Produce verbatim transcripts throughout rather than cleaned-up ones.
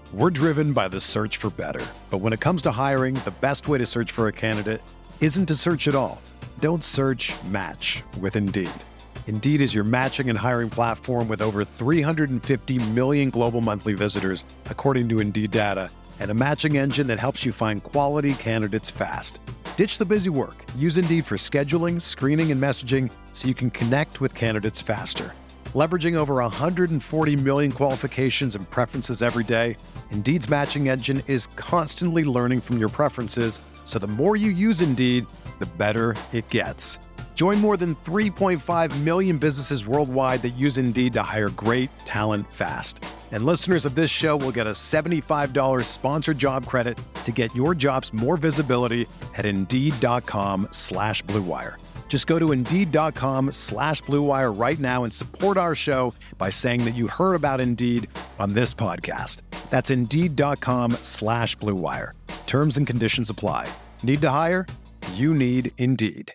We're driven by the search for better. But when it comes to hiring, the best way to search for a candidate isn't to search at all. Don't search, match with Indeed. Indeed is your matching and hiring platform with over three hundred fifty million global monthly visitors, according to Indeed data, and a matching engine that helps you find quality candidates fast. Ditch the busy work. Use Indeed for scheduling, screening, and messaging so you can connect with candidates faster. Leveraging over one hundred forty million qualifications and preferences every day, Indeed's matching engine is constantly learning from your preferences, so the more you use Indeed, the better it gets. Join more than three point five million businesses worldwide that use Indeed to hire great talent fast. And listeners of this show will get a seventy-five dollars sponsored job credit to get your jobs more visibility at Indeed.com slash Blue Wire. Just go to Indeed.com slash Blue Wire right now and support our show by saying that you heard about Indeed on this podcast. That's Indeed.com slash Blue Wire. Terms and conditions apply. Need to hire? You need Indeed.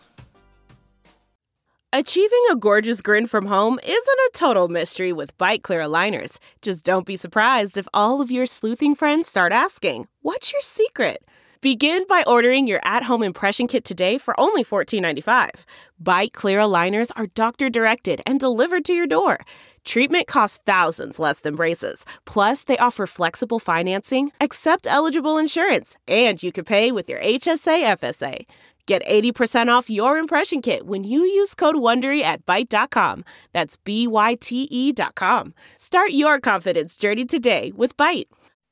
Achieving a gorgeous grin from home isn't a total mystery with Byte Clear aligners. Just don't be surprised if all of your sleuthing friends start asking, "What's your secret?" Begin by ordering your at-home impression kit today for only fourteen ninety-five. Byte Clear aligners are doctor-directed and delivered to your door. Treatment costs thousands less than braces. Plus, they offer flexible financing, accept eligible insurance, and you can pay with your H S A F S A. Get eighty percent off your impression kit when you use code WONDERY at Byte dot com. That's B Y T E dot com. Start your confidence journey today with Byte.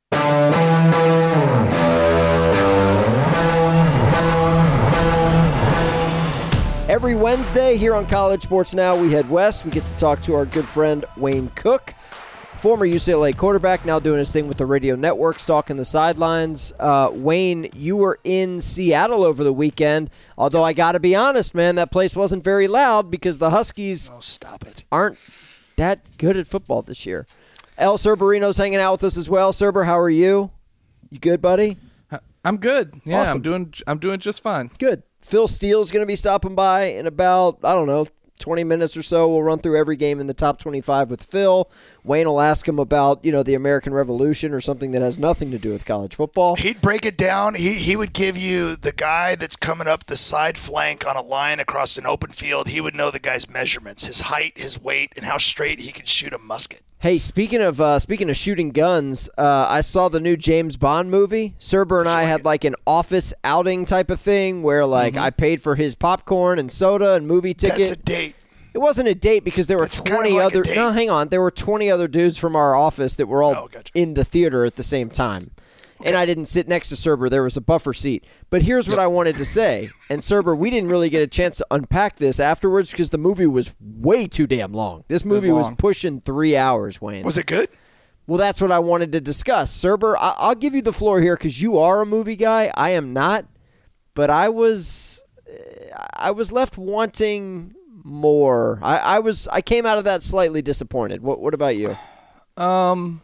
Every Wednesday here on College Sports Now, we head west. We get to talk to our good friend Wayne Cook, former U C L A quarterback, now doing his thing with the radio network, stalking the sidelines. Uh, Wayne, you were in Seattle over the weekend, although I got to be honest, man, that place wasn't very loud because the Huskies oh, stop it. aren't that good at football this year. El Cerberino's hanging out with us as well. Cerber, how are you? You good, buddy? I'm good. Yeah, Awesome. I'm doing I'm doing just fine. Good. Phil Steele's going to be stopping by in about, I don't know, twenty minutes or so. We'll run through every game in the top twenty-five with Phil. Wayne will ask him about, you know, the American Revolution or something that has nothing to do with college football. He'd break it down. He he would give you the guy that's coming up the side flank on a line across an open field. He would know the guy's measurements, his height, his weight, and how straight he could shoot a musket. Hey, speaking of uh, speaking of shooting guns, uh, I saw the new James Bond movie. Cerber and I had like an office outing type of thing where like mm-hmm. I paid for his popcorn and soda and movie ticket. That's a date. It wasn't a date because there were It's twenty kind of like other. No, hang on. There were twenty other dudes from our office that were all oh, gotcha. in the theater at the same time. Okay. And I didn't sit next to Cerber. There was a buffer seat. But here's what I wanted to say. And Cerber, we didn't really get a chance to unpack this afterwards because the movie was way too damn long. This movie was, was pushing three hours, Wayne. Was it good? Well, that's what I wanted to discuss. Cerber, I- I'll give you the floor here because you are a movie guy. I am not. But I was, I was left wanting more. I, I was. I came out of that slightly disappointed. What What about you? Um,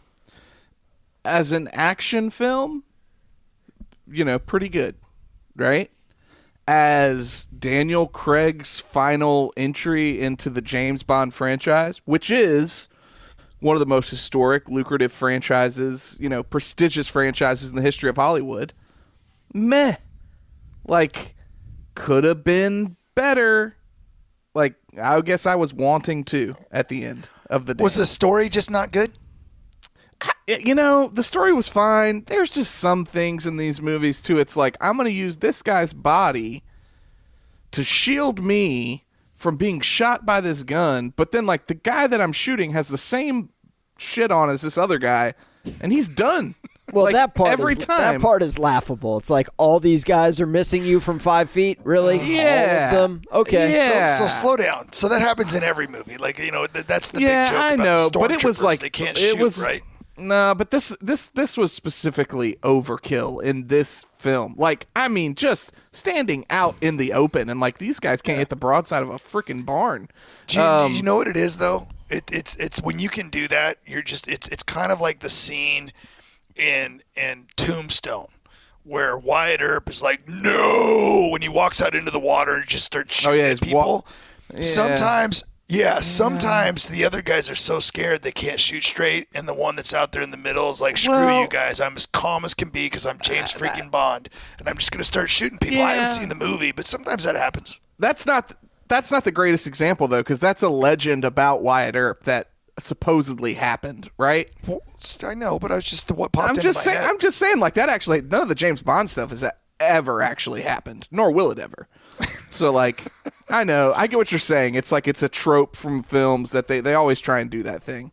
as an action film, you know, pretty good, right? As Daniel Craig's final entry into the James Bond franchise, which is one of the most historic, lucrative franchises, you know, prestigious franchises in the history of Hollywood. Meh. Like, could have been better. Like, I guess I was wanting to at the end of the day. Was the story just not good? You know, the story was fine. There's just some things in these movies, too. It's like, I'm going to use this guy's body to shield me from being shot by this gun, but then, like, the guy that I'm shooting has the same shit on as this other guy, and he's done. Well, like, that part every is, time. that part is laughable. It's like all these guys are missing you from five feet. Really? Yeah. All of them? Okay. Yeah. So, so slow down. So that happens in every movie. Like, you know, th- that's the yeah, big joke I about know, the but it was stormtroopers. like They can't it shoot, was, right? No, but this this this was specifically overkill in this film. Like, I mean, just standing out in the open and like these guys can't yeah. hit the broadside of a freaking barn. Do you, um, do you know what it is though? It, it's it's when you can do that, you're just it's it's kind of like the scene in in Tombstone where Wyatt Earp is like, no, when he walks out into the water and just starts shooting oh, yeah, at people. Wa- yeah. Sometimes Yeah, sometimes the other guys are so scared they can't shoot straight, and the one that's out there in the middle is like, screw Well, you guys. I'm as calm as can be because I'm James freaking Bond, and I'm just going to start shooting people. I haven't Yeah. seen the movie, but sometimes that happens. That's not that's not the greatest example though, because that's a legend about Wyatt Earp that supposedly happened, right? Well, I know, but I was just what popped I'm into just my saying. head. I'm just saying, like that. Actually, none of the James Bond stuff has ever actually happened, nor will it ever. So, like, I know, I get what you're saying. It's like it's a trope from films that they, they always try and do that thing.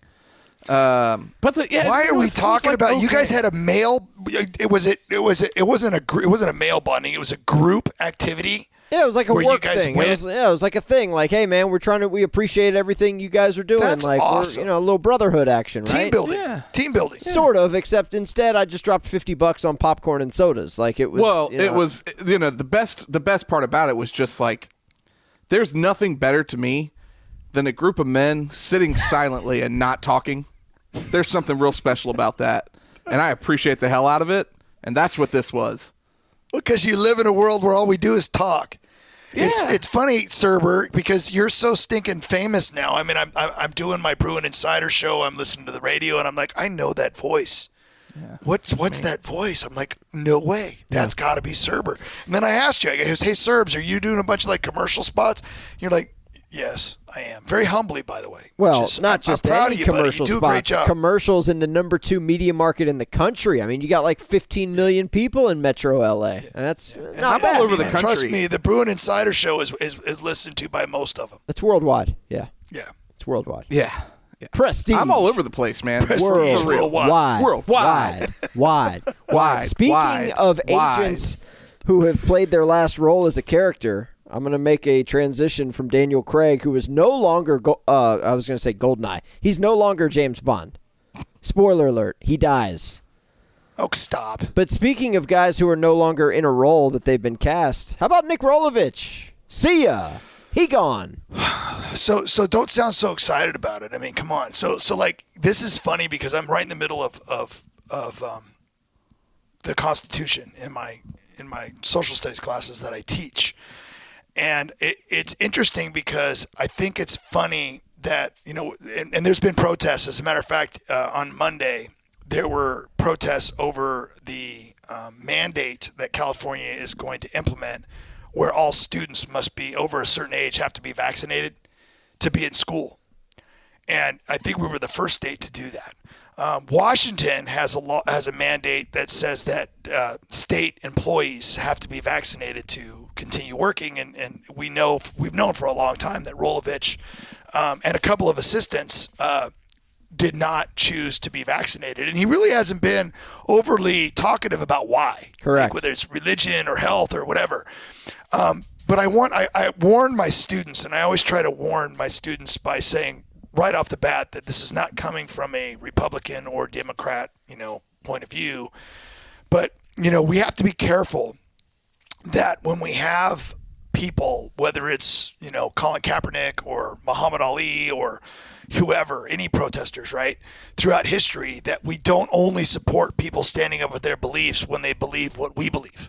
Um, but the, yeah, Why it are we was- it was, talking like, about? You okay. guys had a male. It was it. It was. It wasn't a. gr- It wasn't a male bonding. It was a group activity. Yeah, it was like a Where you work guys thing. It went- was, yeah, it was like a thing. Like, hey, man, we're trying to. We appreciate everything you guys are doing. That's like, awesome. we're, you know, a little brotherhood action, right? Team building. Yeah. Team building. Sort of, except instead, I just dropped fifty bucks on popcorn and sodas. Like it was. Well, you know, it was you know the best the best part about it was just like there's nothing better to me than a group of men sitting silently and not talking. There's something real special about that, and I appreciate the hell out of it. And that's what this was. Because you live in a world where all we do is talk. It's Yeah. it's funny, Cerber, because you're so stinking famous now. I mean, I'm I'm I'm doing my Bruin Insider show. I'm listening to the radio, and I'm like, I know that voice. What's what's that voice? I'm like, no way. That's got to be Cerber. And then I asked you, I goes, hey, Cerbs, are you doing a bunch of like commercial spots? You're like, yes, I am. Very humbly, by the way. Well, which is- not I'm- just I'm proud any of you, buddy. commercial You do a great spots. job. Commercials in the number two media market in the country. I mean, you got like fifteen million people in Metro L A. And that's And not I'm bad. all over the and country. Trust me, the Bruin Insider show is, is is listened to by most of them. It's worldwide. Yeah, Yeah. it's worldwide. Yeah. yeah. Prestige. I'm all over the place, man. Prestige. World For real. wide, Wide. Worldwide. wide, wide, Wide. Speaking Wide. of Wide. agents who have played their last role as a character, I'm going to make a transition from Daniel Craig, who is no longer. Go- uh, I was going to say Goldeneye. He's no longer James Bond. Spoiler alert: he dies. Oh, stop. But speaking of guys who are no longer in a role that they've been cast, how about Nick Rolovich? See ya. He gone. So so don't sound so excited about it. I mean, come on. So so like this is funny because I'm right in the middle of of of um, the Constitution in my in my social studies classes that I teach, and it, it's interesting because I think it's funny that you know, and, and there's been protests. As a matter of fact, uh, on Monday there were protests over the um, mandate that California is going to implement, where all students must be over a certain age, have to be vaccinated to be in school. And I think we were the first state to do that. Um, Washington has a law, has a mandate that says that uh, state employees have to be vaccinated to continue working. And, and we know, we've known for a long time that Rolovich um, and a couple of assistants uh, did not choose to be vaccinated. And he really hasn't been overly talkative about why. Correct. Like whether it's religion or health or whatever. Um, but I want I, I warn my students, and I always try to warn my students by saying right off the bat that this is not coming from a Republican or Democrat, you know, point of view. But, you know, we have to be careful that when we have people, whether it's, you know, Colin Kaepernick or Muhammad Ali or whoever, any protesters, right, throughout history, that we don't only support people standing up with their beliefs when they believe what we believe.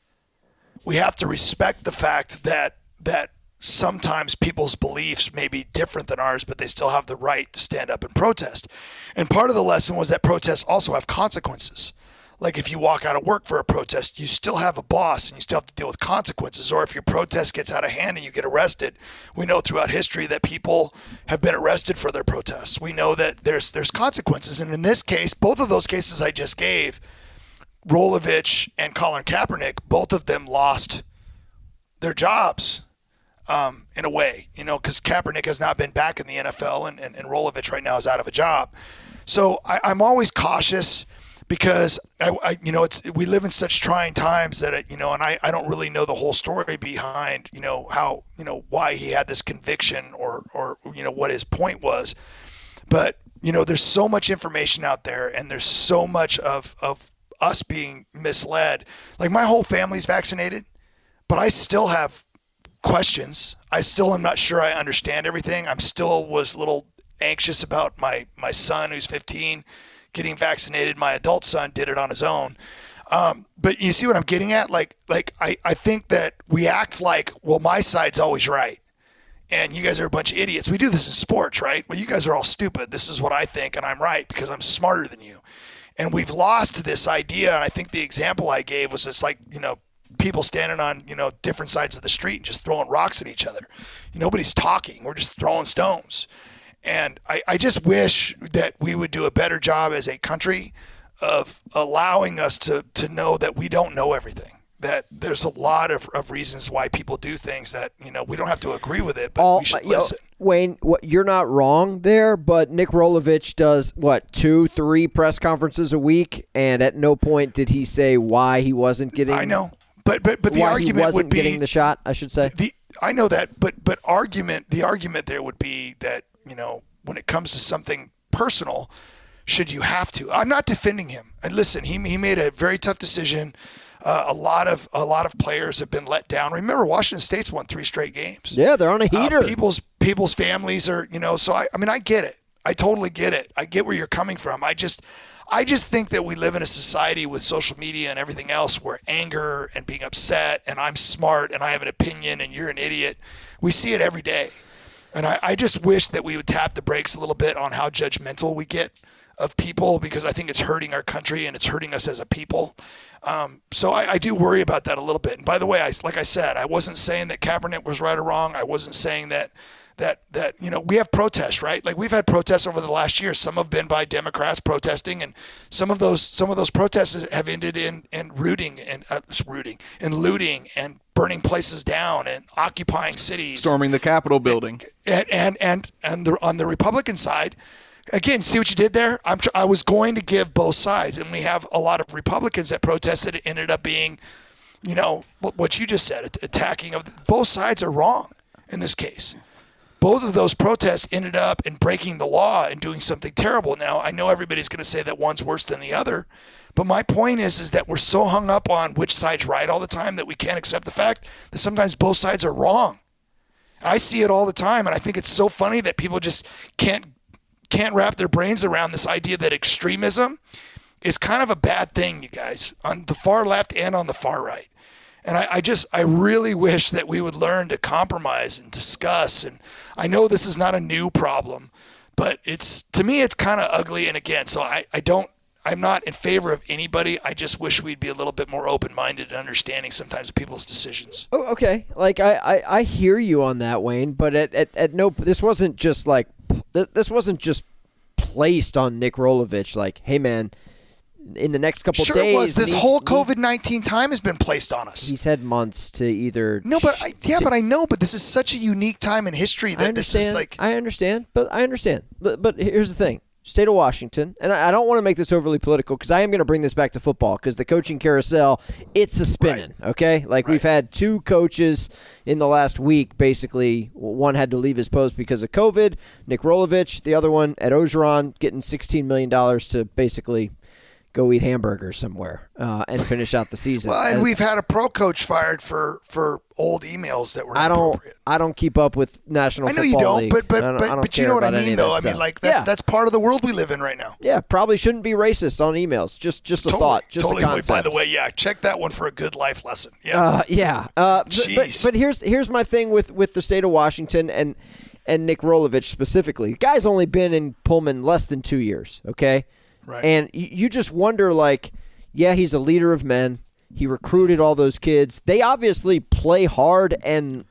We have to respect the fact that that sometimes people's beliefs may be different than ours, but they still have the right to stand up and protest. And part of the lesson was that protests also have consequences. Like if you walk out of work for a protest, you still have a boss and you still have to deal with consequences. Or if your protest gets out of hand and you get arrested, we know throughout history that people have been arrested for their protests. We know that there's there's consequences. And in this case, both of those cases I just gave, Rolovich and Colin Kaepernick, both of them lost their jobs um, in a way, you know, because Kaepernick has not been back in the N F L and, and, and Rolovich right now is out of a job. So I, I'm always cautious because, I, I, you know, it's we live in such trying times that, it, you know, and I, I don't really know the whole story behind, you know, how, you know, why he had this conviction or, or, you know, what his point was. But, you know, there's so much information out there and there's so much of, of us being misled. Like my whole family's vaccinated, but I still have questions. I still am not sure I understand everything. I'm still was a little anxious about my, my son who's fifteen getting vaccinated. My adult son did it on his own. Um, but you see what I'm getting at? Like, like I, I think that we act like, well, my side's always right. and you guys are a bunch of idiots. We do this in sports, right? Well, you guys are all stupid. This is what I think, and I'm right because I'm smarter than you. And we've lost this idea, and I think the example I gave was it's like, you know, people standing on, you know, different sides of the street and just throwing rocks at each other. Nobody's talking. We're just throwing stones. And I, I just wish that we would do a better job as a country of allowing us to, to know that we don't know everything. That there's a lot of, of reasons why people do things that, you know, we don't have to agree with it, but All, we should you know, listen. Wayne, what, you're not wrong there, but Nick Rolovich does, what, two, three press conferences a week, and at no point did he say why he wasn't getting I know, but but, but the why argument he wasn't would be getting the shot, I should say. The, I know that, but but argument the argument there would be that, you know, when it comes to something personal, should you have to? I'm not defending him. And listen, he he made a very tough decision. Uh, a lot of a lot of players have been let down. Remember, Washington State's won three straight games. Yeah, they're on a heater. Uh, people's people's families are, you know. So I, I mean, I get it. I totally get it. I get where you're coming from. I just, I just think that we live in a society with social media and everything else where anger and being upset and I'm smart and I have an opinion and you're an idiot. We see it every day, and I, I just wish that we would tap the brakes a little bit on how judgmental we get of people, because I think it's hurting our country and it's hurting us as a people. Um, so I, I do worry about that a little bit. And by the way, I, like I said, I wasn't saying that Kaepernick was right or wrong. I wasn't saying that, that, that, you know, we have protests, right? Like we've had protests over the last year. Some have been by Democrats protesting, and some of those, some of those protests have ended in, in rooting and uh, rooting and looting and burning places down and occupying cities, storming the Capitol building. And, and, and, and the, on the Republican side, again, see what you did there? I'm tr- I was going to give both sides, and we have a lot of Republicans that protested. It ended up being, you know, what, what you just said, attacking of the, both sides are wrong in this case. Both of those protests ended up in breaking the law and doing something terrible. Now, I know everybody's going to say that one's worse than the other, but my point is, is that we're so hung up on which side's right all the time that we can't accept the fact that sometimes both sides are wrong. I see it all the time, and I think it's so funny that people just can't can't wrap their brains around this idea that extremism is kind of a bad thing, you guys, on the far left and on the far right. And I, I just, I really wish that we would learn to compromise and discuss. And I know this is not a new problem, but it's, to me, it's kind of ugly. And again, so I, I don't, I'm not in favor of anybody. I just wish we'd be a little bit more open-minded and understanding sometimes of people's decisions. Oh, okay. Like, I, I, I hear you on that, Wayne, but at, at, at no, this wasn't just like, this wasn't just placed on Nick Rolovich. Like, hey, man, in the next couple sure days. Sure it was. This need, whole need, COVID nineteen time has been placed on us. He's had months to either. No, but I, yeah, to, but I know, but this is such a unique time in history that this is like. I understand, but I understand. But, but here's the thing. State of Washington, and I, I don't want to make this overly political because I am going to bring this back to football because the coaching carousel, it's a spinning, right. Okay? Like right. We've had two coaches in the last week, basically. One had to leave his post because of COVID, Nick Rolovich. The other one, Ed Orgeron, getting sixteen million dollars to basically go eat hamburgers somewhere uh, and finish out the season. Well, and As, we've had a pro coach fired for, for old emails that were I don't. inappropriate. I don't keep up with National I know Football you don't, League. but but don't, but, but you know what I mean, though. I mean, like that's, yeah. that's part of the world we live in right now. Yeah, probably shouldn't be racist on emails. Just just a totally, thought, just totally. a concept. By the way, yeah, check that one for a good life lesson. Yeah, uh, yeah. Uh, Jeez. But, but here's here's my thing with, with the state of Washington and and Nick Rolovich specifically. The guy's only been in Pullman less than two years. Okay, right. And you, you just wonder, like, yeah, he's a leader of men. He recruited all those kids. They obviously play hard and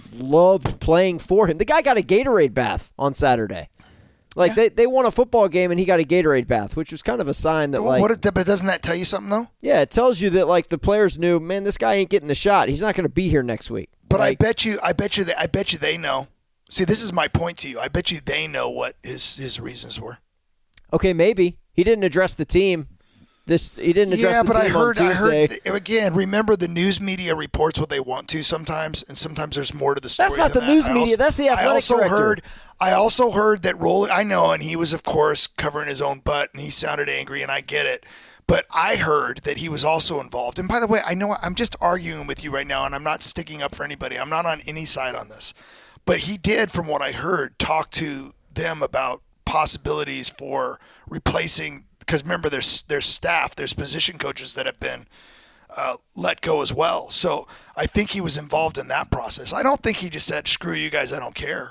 loved playing for him. The guy got a Gatorade bath on Saturday. Like, yeah. they, they won a football game, and he got a Gatorade bath, which was kind of a sign that, well, like... What, but doesn't that tell you something, though? Yeah, it tells you that, like, the players knew, man, this guy ain't getting the shot. He's not going to be here next week. But like, I bet you I bet you that I bet you they know. See, this is my point to you. I bet you they know what his, his reasons were. Okay, maybe. He didn't address the team. This he didn't address yeah, the but team I heard, on I Tuesday. heard again. Remember, the news media reports what they want to sometimes, and sometimes there's more to the story. That's not than the that. news I media. Also, that's the athletic I also director. heard. I also heard that Roll. I know, and he was, of course, covering his own butt, and he sounded angry, and I get it. But I heard that he was also involved. And by the way, I know I'm just arguing with you right now, and I'm not sticking up for anybody. I'm not on any side on this. But he did, from what I heard, talk to them about possibilities for replacing. Because remember, there's there's staff, there's position coaches that have been uh, let go as well. So I think he was involved in that process. I don't think he just said, screw you guys, I don't care.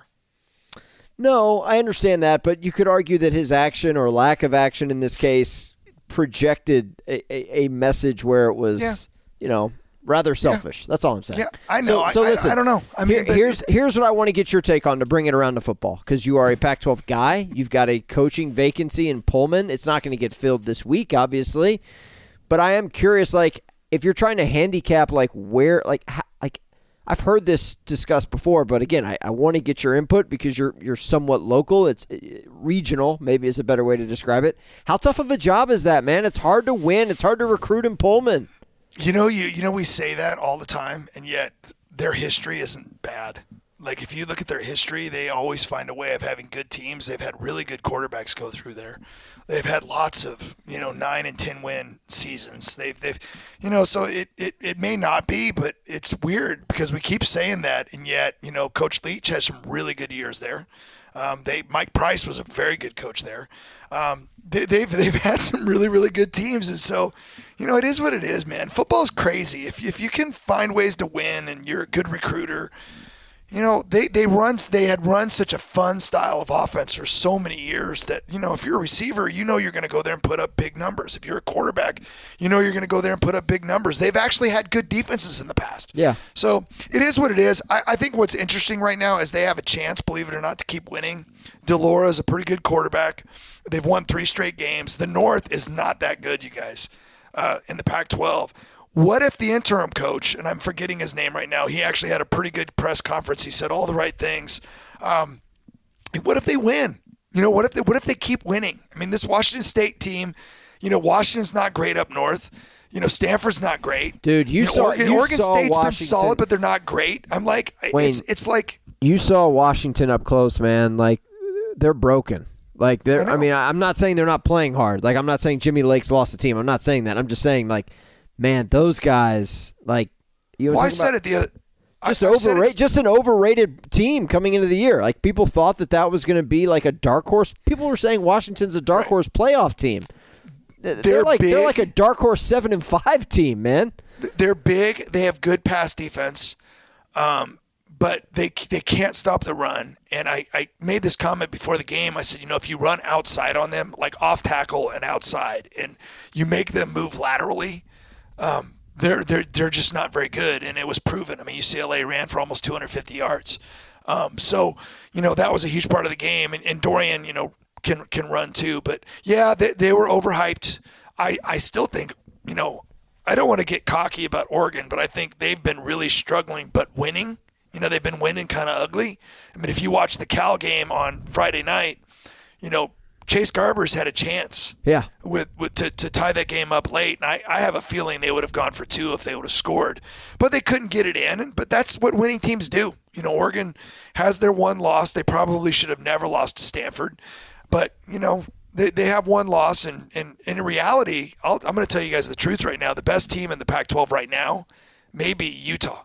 No, I understand that, but you could argue that his action or lack of action in this case projected a, a, a message where it was, yeah. you know, rather selfish. Yeah. That's all I'm saying. Yeah, I know. So, so I, listen, I, I don't know. I mean, here, here's here's what I want to get your take on to bring it around to football, because you are a Pac twelve guy. You've got a coaching vacancy in Pullman. It's not going to get filled this week, obviously, but I am curious, like, if you're trying to handicap, like, where, like, like I've heard this discussed before, but again, I, I want to get your input because you're you're somewhat local. It's regional, maybe is a better way to describe it. How tough of a job is that, man? It's hard to win. It's hard to recruit in Pullman. You know, you you know, we say that all the time, and yet their history isn't bad. Like, if you look at their history, they always find a way of having good teams. They've had really good quarterbacks go through there. They've had lots of, you know, nine and ten win seasons. They've, they've, you know, so it, it, it may not be, but it's weird because we keep saying that, and yet, you know, Coach Leach has some really good years there. Um, they Mike Price was a very good coach there. Um, they, they've they've had some really really good teams, and so, you know, it is what it is, man. Football's crazy. If if you can find ways to win and you're a good recruiter. You know, they, they run they had run such a fun style of offense for so many years that, you know, if you're a receiver, you know you're going to go there and put up big numbers. If you're a quarterback, you know you're going to go there and put up big numbers. They've actually had good defenses in the past. Yeah. So it is what it is. I, I think what's interesting right now is they have a chance, believe it or not, to keep winning. DeLora is a pretty good quarterback. They've won three straight games. The North is not that good, you guys, uh, in the Pac twelve. What if the interim coach, and I'm forgetting his name right now, he actually had a pretty good press conference. He said all the right things. Um, what if they win? You know, what if they, what if they keep winning? I mean, this Washington State team, you know, Washington's not great up north. You know, Stanford's not great. Dude, you, you know, saw Oregon, you Oregon saw State's Washington. been solid, but they're not great. I'm like, Wayne, it's it's like you saw Washington up close, man. Like, they're broken. Like, they're. I, I mean, I'm not saying they're not playing hard. Like, I'm not saying Jimmy Lake's lost the team. I'm not saying that. I'm just saying, like, man, those guys, like, you know, well, I said it the other. Just I, overrated, just an overrated team coming into the year. Like, people thought that that was going to be like a dark horse. People were saying Washington's a dark right. horse playoff team. They're, they're like big. They're like a dark horse seven and five team, man. They're big. They have good pass defense, um, but they they can't stop the run. And I, I made this comment before the game. I said, you know, if you run outside on them, like off tackle and outside, and you make them move laterally, um, they're they're they're just not very good. And it was proven. I mean, U C L A ran for almost two hundred fifty yards. Um, so, you know, that was a huge part of the game. And, and Dorian, you know, can can run too. But, yeah, they, they were overhyped. I, I still think, you know, I don't want to get cocky about Oregon, but I think they've been really struggling but winning. You know, they've been winning kind of ugly. I mean, if you watch the Cal game on Friday night, you know, Chase Garbers had a chance yeah. with, with to, to tie that game up late. And I, I have a feeling they would have gone for two if they would have scored. But they couldn't get it in. But that's what winning teams do. You know, Oregon has their one loss. They probably should have never lost to Stanford. But, you know, they they have one loss. And, and, and in reality, I'll, I'm going to tell you guys the truth right now. The best team in the Pac twelve right now may be Utah.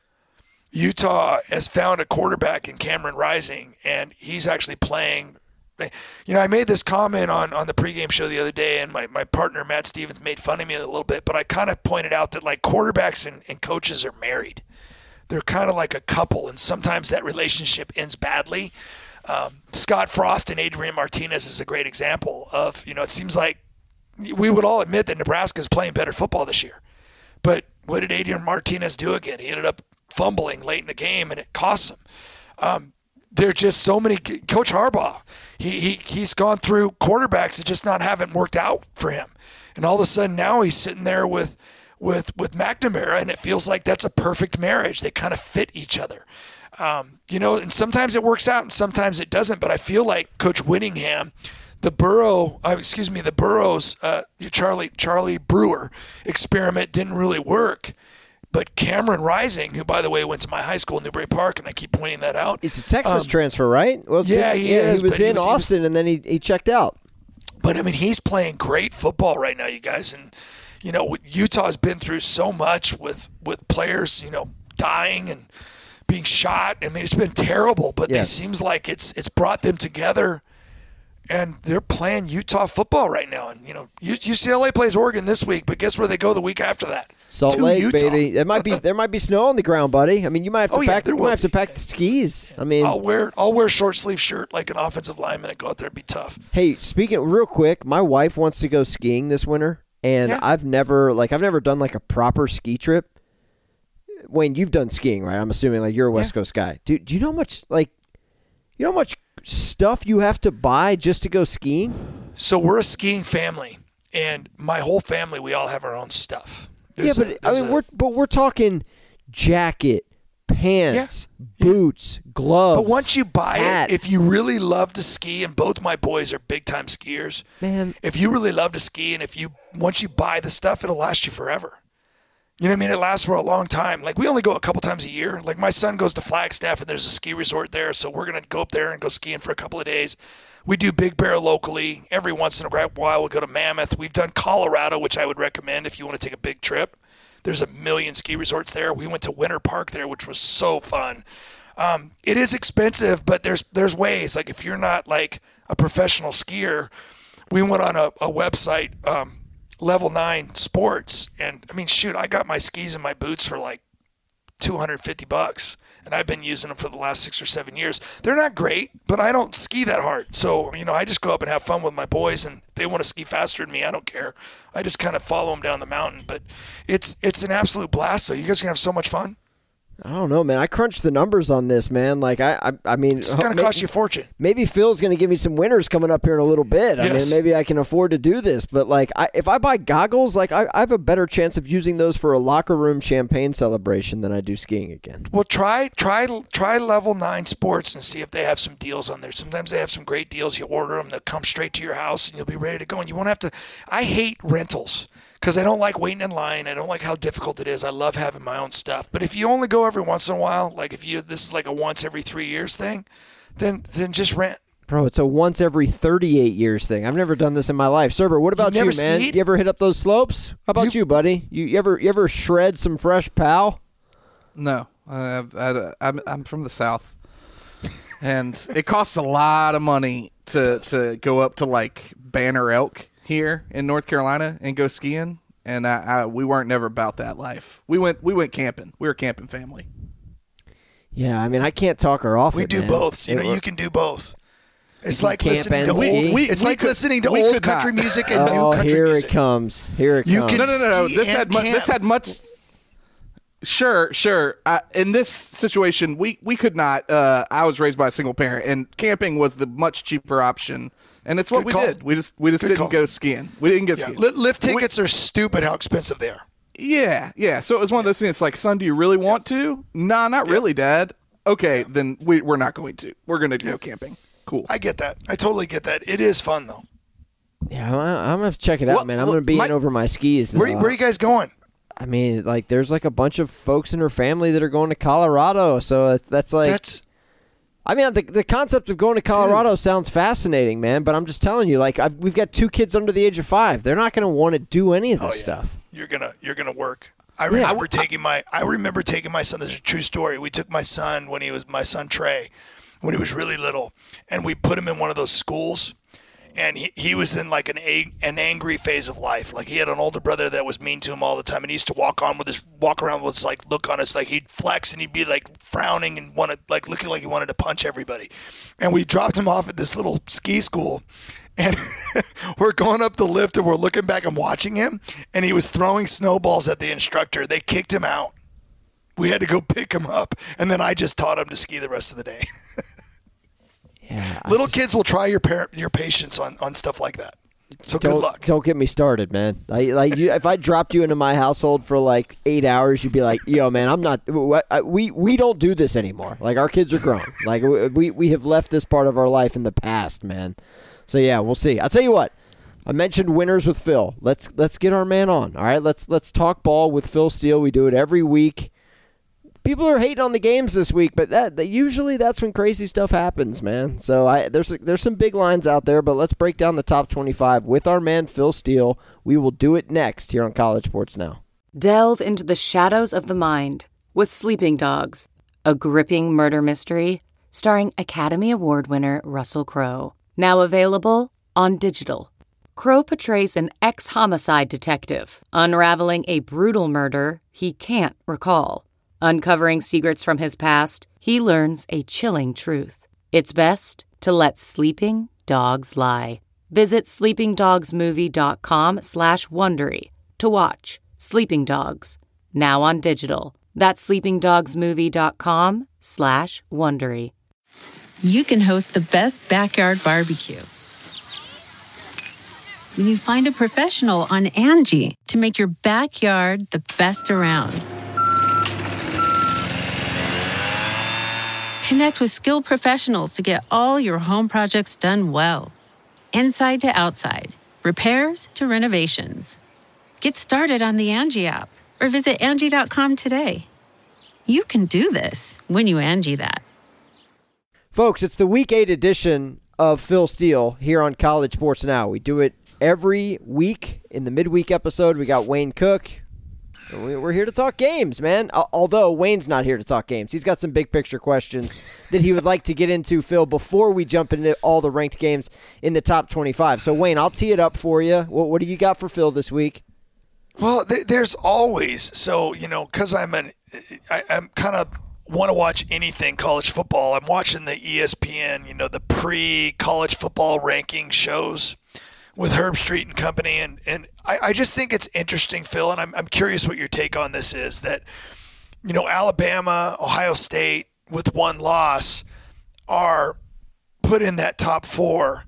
Utah has found a quarterback in Cameron Rising, and he's actually playing. You know, I made this comment on, on the pregame show the other day, and my, my partner, Matt Stevens, made fun of me a little bit, but I kind of pointed out that, like, quarterbacks and, and coaches are married. They're kind of like a couple, and sometimes that relationship ends badly. Um, Scott Frost and Adrian Martinez is a great example of, you know, it seems like we would all admit that Nebraska's playing better football this year. But what did Adrian Martinez do again? He ended up fumbling late in the game, and it cost him. Um, there are just so many. Coach Harbaugh, he, he, he's gone through quarterbacks that just not haven't worked out for him. And all of a sudden now he's sitting there with, with, with McNamara, and it feels like that's a perfect marriage. They kind of fit each other. Um, you know, and sometimes it works out and sometimes it doesn't. But I feel like Coach Whittingham, the Burrow, uh, excuse me, the Burrows, uh, Charlie Charlie Brewer experiment didn't really work. But Cameron Rising, who, by the way, went to my high school in Newbury Park, and I keep pointing that out. It's a Texas um, transfer, right? Well, yeah, he yeah, is. He was but in he was, Austin, he was, and then he, he checked out. But, I mean, he's playing great football right now, you guys. And, you know, Utah's been through so much with, with players, you know, dying and being shot. I mean, it's been terrible, but yes. It seems like it's it's brought them together. And they're playing Utah football right now. And, you know, U C L A plays Oregon this week, but guess where they go the week after that? Salt to Lake, Utah. baby. There might be there might be snow on the ground, buddy. I mean, you might have to Oh, yeah, pack. there you will might have to be. pack the skis. I mean, I'll wear I'll wear a short sleeve shirt like an offensive lineman and go out there and be tough. hey, speaking real quick, my wife wants to go skiing this winter, and Yeah. I've never like I've never done like a proper ski trip. Wayne, you've done skiing, right? I'm assuming like you're a West Yeah. Coast guy. Do do you know how much like you know how much stuff you have to buy just to go skiing? So we're a skiing family, and my whole family, we all have our own stuff. Yeah, There's but a- I there's mean, a- we're but we're talking jacket, pants, boots, gloves. But once you buy hat. it, if you really love to ski, and both my boys are big time skiers, Man. if you really love to ski, and if you once you buy the stuff, it'll last you forever. You know what I mean? It lasts for a long time. Like we only go a couple times a year. Like my son goes to Flagstaff, and there's a ski resort there, so we're gonna go up there and go skiing for a couple of days. We do Big Bear locally. Every once in a while, we'll go to Mammoth. We've done Colorado, which I would recommend if you want to take a big trip. There's a million ski resorts there. We went to Winter Park there, which was so fun. Um, it is expensive, but there's there's ways. Like if you're not like a professional skier, we went on a, a website, um, Level Nine Sports, and I mean, shoot, I got my skis and my boots for like two hundred fifty bucks, and I've been using them for the last six or seven years. They're not great, but I don't ski that hard. So, you know, I just go up and have fun with my boys, and if they want to ski faster than me, I don't care. I just kind of follow them down the mountain. But it's it's an absolute blast. So you guys are going to have so much fun. I don't know, man. I crunched the numbers on this, man. Like I, I, I mean, It's going to may- cost you a fortune. Maybe Phil's going to give me some winners coming up here in a little bit. I Yes. mean, maybe I can afford to do this. But like, I, if I buy goggles, like I, I have a better chance of using those for a locker room champagne celebration than I do skiing again. Well, try try try Level Nine Sports and see if they have some deals on there. Sometimes they have some great deals. You order them, they'll come straight to your house, and you'll be ready to go. And you won't have to. I hate rentals because I don't like waiting in line. I don't like how difficult it is. I love having my own stuff. But if you only go every once in a while, like if you this is like a once every three years thing, then then just rent. Bro, it's a once every thirty-eight years thing. I've never done this in my life. Cerber, what about you, never man? skied? You ever hit up those slopes? How about you, You- buddy? You, you ever you ever shred some fresh pal? No, I, I, I'm I'm from the South, and it costs a lot of money to to go up to like Banner Elk here in North Carolina and go skiing. And I, I, we weren't never about that life. We went we went camping. We were a camping family. Yeah, I mean, I can't talk her off. We it, do man. both. You It know, wor- you can do both. It's can like camp listening to and old. ski. We- it's we like could- listening to we old could country not. music and Oh, new country here music. it comes. Here it You comes. can- No, no, no, no. Ski This and had mu- this camp. had much. Sure, sure. Uh, in this situation, we we could not. Uh, I was raised by a single parent, and camping was the much cheaper option. And it's what Good we call. did. We just we just Good didn't call. go skiing. We didn't go Yeah. skiing. Li- lift We- tickets are stupid how expensive they are. Yeah, yeah. So it was one of those things. It's like, son, do you really want to? Nah, not really, Dad. Okay, then we we're not going to. We're gonna go camping. Cool. I get that. I totally get that. It is fun though. Yeah, I'm, I'm gonna have to check it out, Well, man. I'm well, gonna be my- in over my skis. Where, though. where are you guys going? I mean, like, there's like a bunch of folks in her family that are going to Colorado, so that's, that's like. That's I mean, the the concept of going to Colorado sounds fascinating, man. But I'm just telling you, like, I've, we've got two kids under the age of five. They're not gonna want to do any of this oh, yeah. stuff. You're gonna you're gonna work. I remember taking my I remember taking my son. This is a true story. We took my son when he was my son Trey, when he was really little, and we put him in one of those schools. And he, he was in like an a, an angry phase of life. Like he had an older brother that was mean to him all the time, and he used to walk on with his walk around with this like look on us, like he'd flex and he'd be like frowning and wanted like looking like he wanted to punch everybody. And we dropped him off at this little ski school, and we're going up the lift and we're looking back and watching him, and he was throwing snowballs at the instructor. They kicked him out. We had to go pick him up, and then I just taught him to ski the rest of the day. Yeah, I Little just- kids will try your par- your patience on, on stuff like that. So Don't, good luck. Don't get me started, man. I, like, you, if I dropped you into my household for like eight hours, you'd be like, "Yo, man, I'm not. We we don't do this anymore. Like, our kids are grown. Like, we we have left this part of our life in the past, man. So yeah, we'll see. I'll tell you what. I mentioned winners with Phil. Let's let's get our man on. All right, let's let's talk ball with Phil Steele. We do it every week. People are hating on the games this week, but that, that usually that's when crazy stuff happens, man. So I there's there's some big lines out there, but let's break down the top twenty-five with our man Phil Steele. We will do it next here on College Sports Now. Delve into the shadows of the mind with Sleeping Dogs, a gripping murder mystery starring Academy Award winner Russell Crowe. Now available on digital. Crow portrays an ex-homicide detective, unraveling a brutal murder he can't recall. Uncovering secrets from his past, he learns a chilling truth. It's best to let sleeping dogs lie. Visit sleepingdogsmovie.com slash Wondery to watch Sleeping Dogs, now on digital. That's sleepingdogsmovie.com slash Wondery. You can host the best backyard barbecue when you find a professional on Angie to make your backyard the best around. Connect with skilled professionals to get all your home projects done well. Inside to outside, repairs to renovations. Get started on the Angie app or visit Angie dot com today. You can do this when you Angie that. Folks, it's the Week eight edition of Phil Steele here on College Sports Now. We do it every week. In the midweek episode, we got Wayne Cook. We're here to talk games, man. Although Wayne's not here to talk games. He's got some big picture questions that he would like to get into, Phil, before we jump into all the ranked games in the top twenty-five. So, Wayne, I'll tee it up for you. What, what do you got for Phil this week? Well, th- there's always, so, you know, because I'm an, I, I'm kind of want to watch anything college football. I'm watching the E S P N, you know, the pre-college football ranking shows with Herb Street and company. And, and I, I just think it's interesting, Phil, and I'm, I'm curious what your take on this is, that, you know, Alabama, Ohio State with one loss are put in that top four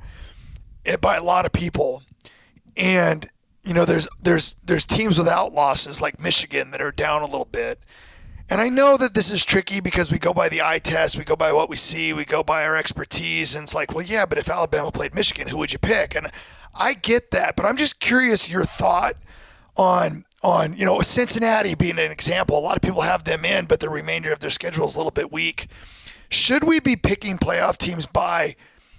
by a lot of people. And, you know, there's there's there's teams without losses like Michigan that are down a little bit. And I know that this is tricky because we go by the eye test, we go by what we see, we go by our expertise, and it's like, well, yeah, but if Alabama played Michigan, who would you pick? And I get that, but I'm just curious your thought on, on you know, Cincinnati being an example. A lot of people have them in, but the remainder of their schedule is a little bit weak. Should we be picking playoff teams by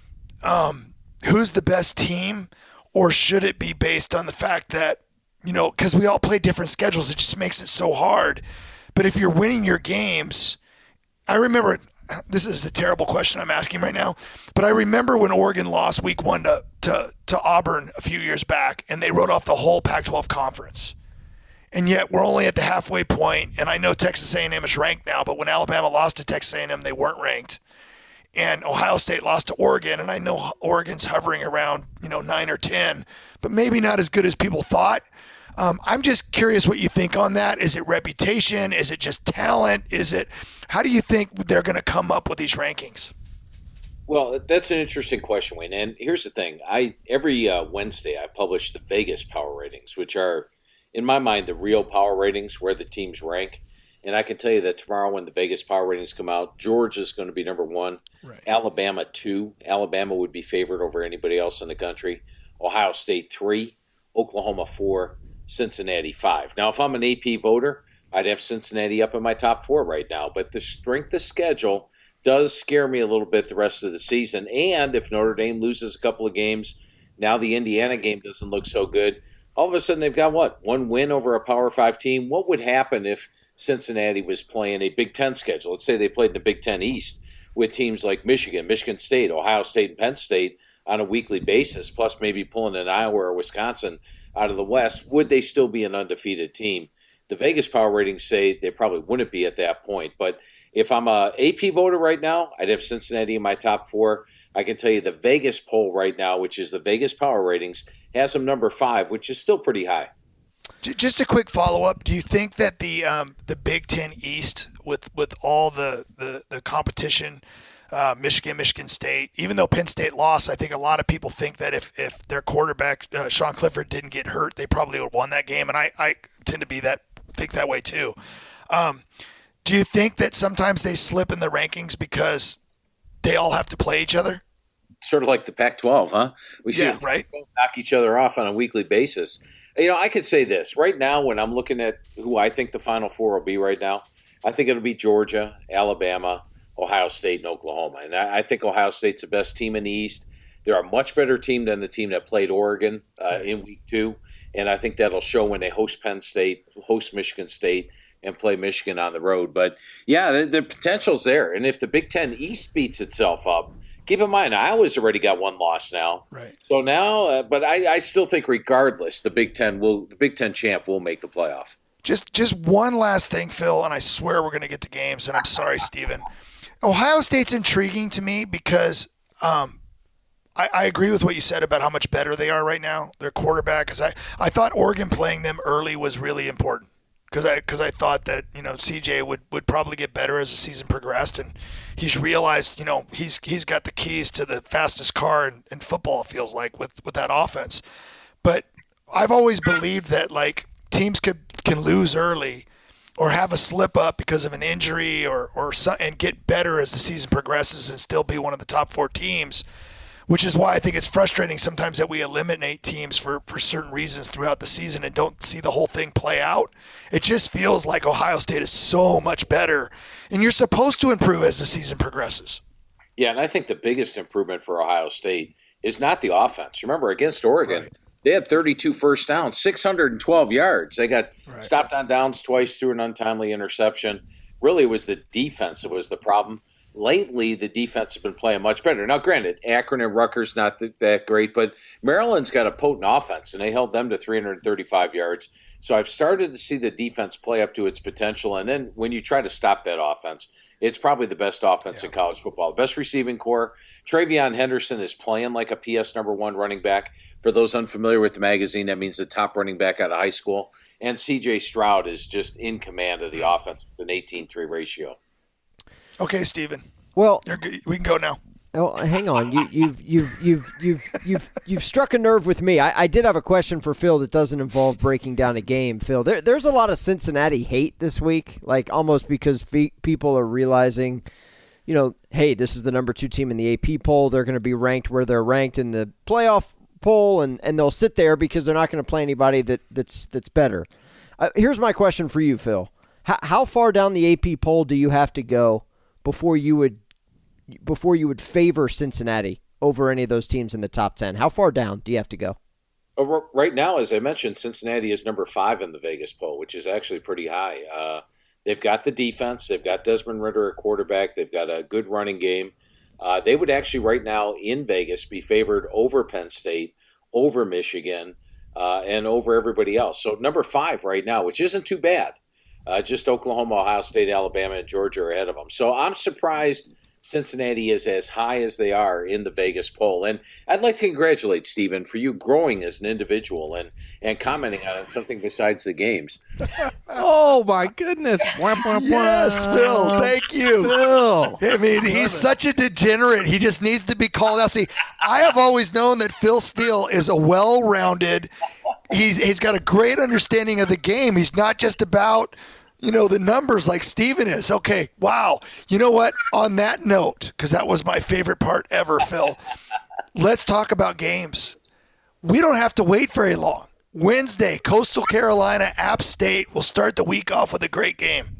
um, who's the best team, or should it be based on the fact that, you know, because we all play different schedules, it just makes it so hard. But if you're winning your games, I remember, this is a terrible question I'm asking right now, but I remember when Oregon lost week one to, to, to Auburn a few years back, and they wrote off the whole Pac twelve conference. And yet we're only at the halfway point, and I know Texas A and M is ranked now, but when Alabama lost to Texas A and M, they weren't ranked. And Ohio State lost to Oregon, and I know Oregon's hovering around, you know, nine or ten, but maybe not as good as people thought. Um, I'm just curious what you think on that. Is it reputation? Is it just talent? Is it, how do you think they're going to come up with these rankings? Well, that's an interesting question, Wayne. And here's the thing. I every uh, Wednesday I publish the Vegas power ratings, which are, in my mind, the real power ratings where the teams rank. And I can tell you that tomorrow when the Vegas power ratings come out, Georgia's going to be number one. Right. Alabama, two. Alabama would be favored over anybody else in the country. Ohio State, three. Oklahoma, four. Cincinnati, five. Now, if I'm an A P voter, I'd have Cincinnati up in my top four right now. But the strength of schedule does scare me a little bit the rest of the season. And if Notre Dame loses a couple of games, now the Indiana game doesn't look so good. All of a sudden, they've got what? One win over a Power Five team. What would happen if Cincinnati was playing a Big Ten schedule? Let's say they played in the Big Ten East with teams like Michigan, Michigan State, Ohio State, and Penn State on a weekly basis, plus maybe pulling an Iowa or Wisconsin out of the West. Would they still be an undefeated team? The Vegas power ratings say they probably wouldn't be at that point. But if I'm a A P voter right now, I'd have Cincinnati in my top four. I can tell you the Vegas poll right now, which is the Vegas power ratings, has them number five, which is still pretty high. Just a quick follow-up. Do you think that the um, the Big Ten East, with, with all the, the, the competition, Uh, Michigan, Michigan State, even though Penn State lost, I think a lot of people think that if, if their quarterback, uh, Sean Clifford, didn't get hurt, they probably would have won that game. And I, I tend to be that think that way too. Um, do you think that sometimes they slip in the rankings because they all have to play each other? Sort of like the Pac twelve, huh? We see yeah, right? knock each other off on a weekly basis. You know, I could say this. Right now, when I'm looking at who I think the Final Four will be right now, I think it'll be Georgia, Alabama, Ohio State, and Oklahoma. And I think Ohio State's the best team in the East. They're a much better team than the team that played Oregon uh, in week two. And I think that'll show when they host Penn State, host Michigan State, and play Michigan on the road. But, yeah, the, the potential's there. And if the Big Ten East beats itself up, keep in mind, Iowa's already got one loss now. Right. So now, uh, but I, I still think regardless, the Big Ten will, the Big Ten champ will make the playoff. Just just one last thing, Phil, and I swear we're going to get to games, and I'm sorry, Stephen. Ohio State's intriguing to me because um, I, I agree with what you said about how much better they are right now. Their quarterback, because I, I thought Oregon playing them early was really important because I because I thought that you know C J would, would probably get better as the season progressed, and he's realized you know he's he's got the keys to the fastest car in, in football. It feels like with with that offense, but I've always believed that like teams could can lose early or have a slip up because of an injury or or some, and get better as the season progresses and still be one of the top four teams, which is why I think it's frustrating sometimes that we eliminate teams for, for certain reasons throughout the season and don't see the whole thing play out. It just feels like Ohio State is so much better, and you're supposed to improve as the season progresses. Yeah, and I think the biggest improvement for Ohio State is not the offense. Remember, against Oregon, right. They had thirty-two first downs, six hundred twelve yards. They got right. stopped on downs twice through an untimely interception. Really, it was the defense that was the problem. Lately, the defense has been playing much better. Now, granted, Akron and Rutgers not th- that great, but Maryland's got a potent offense, and they held them to three hundred thirty-five yards. So I've started to see the defense play up to its potential, and then when you try to stop that offense, it's probably the best offense yeah. in college football. The best receiving core. Travion Henderson is playing like a P S number one running back. For those unfamiliar with the magazine, that means the top running back out of high school. And C J Stroud is just in command of the offense with an eighteen three ratio. Okay, Stephen. Well, we can go now. Oh, hang on. You, you've you've you've you've you've you've struck a nerve with me. I, I did have a question for Phil that doesn't involve breaking down a game. Phil, there, there's a lot of Cincinnati hate this week, like almost because fe- people are realizing, you know, hey, this is the number two team in the A P poll. They're going to be ranked where they're ranked in the playoff poll, and, and they'll sit there because they're not going to play anybody that, that's that's better. Uh, here's my question for you, Phil. How, how far down the A P poll do you have to go before you would before you would favor Cincinnati over any of those teams in the top ten? How far down do you have to go? Right now, as I mentioned, Cincinnati is number five in the Vegas poll, which is actually pretty high. Uh, they've got the defense. They've got Desmond Ridder at quarterback. They've got a good running game. Uh, they would actually right now in Vegas be favored over Penn State, over Michigan, uh, and over everybody else. So number five right now, which isn't too bad. Uh, just Oklahoma, Ohio State, Alabama, and Georgia are ahead of them. So I'm surprised Cincinnati is as high as they are in the Vegas poll. And I'd like to congratulate Stephen for you growing as an individual and, and commenting on something besides the games. Oh, my goodness. Yes, Phil. Thank you. Phil. I mean, he's such a degenerate. He just needs to be called out. See, I have always known that Phil Steele is a well-rounded – he's he's got a great understanding of the game. He's not just about – you know, the numbers like Steven is. Okay, wow. You know what? On that note, because that was my favorite part ever, Phil, let's talk about games. We don't have to wait very long. Wednesday, Coastal Carolina, App State will start the week off with a great game.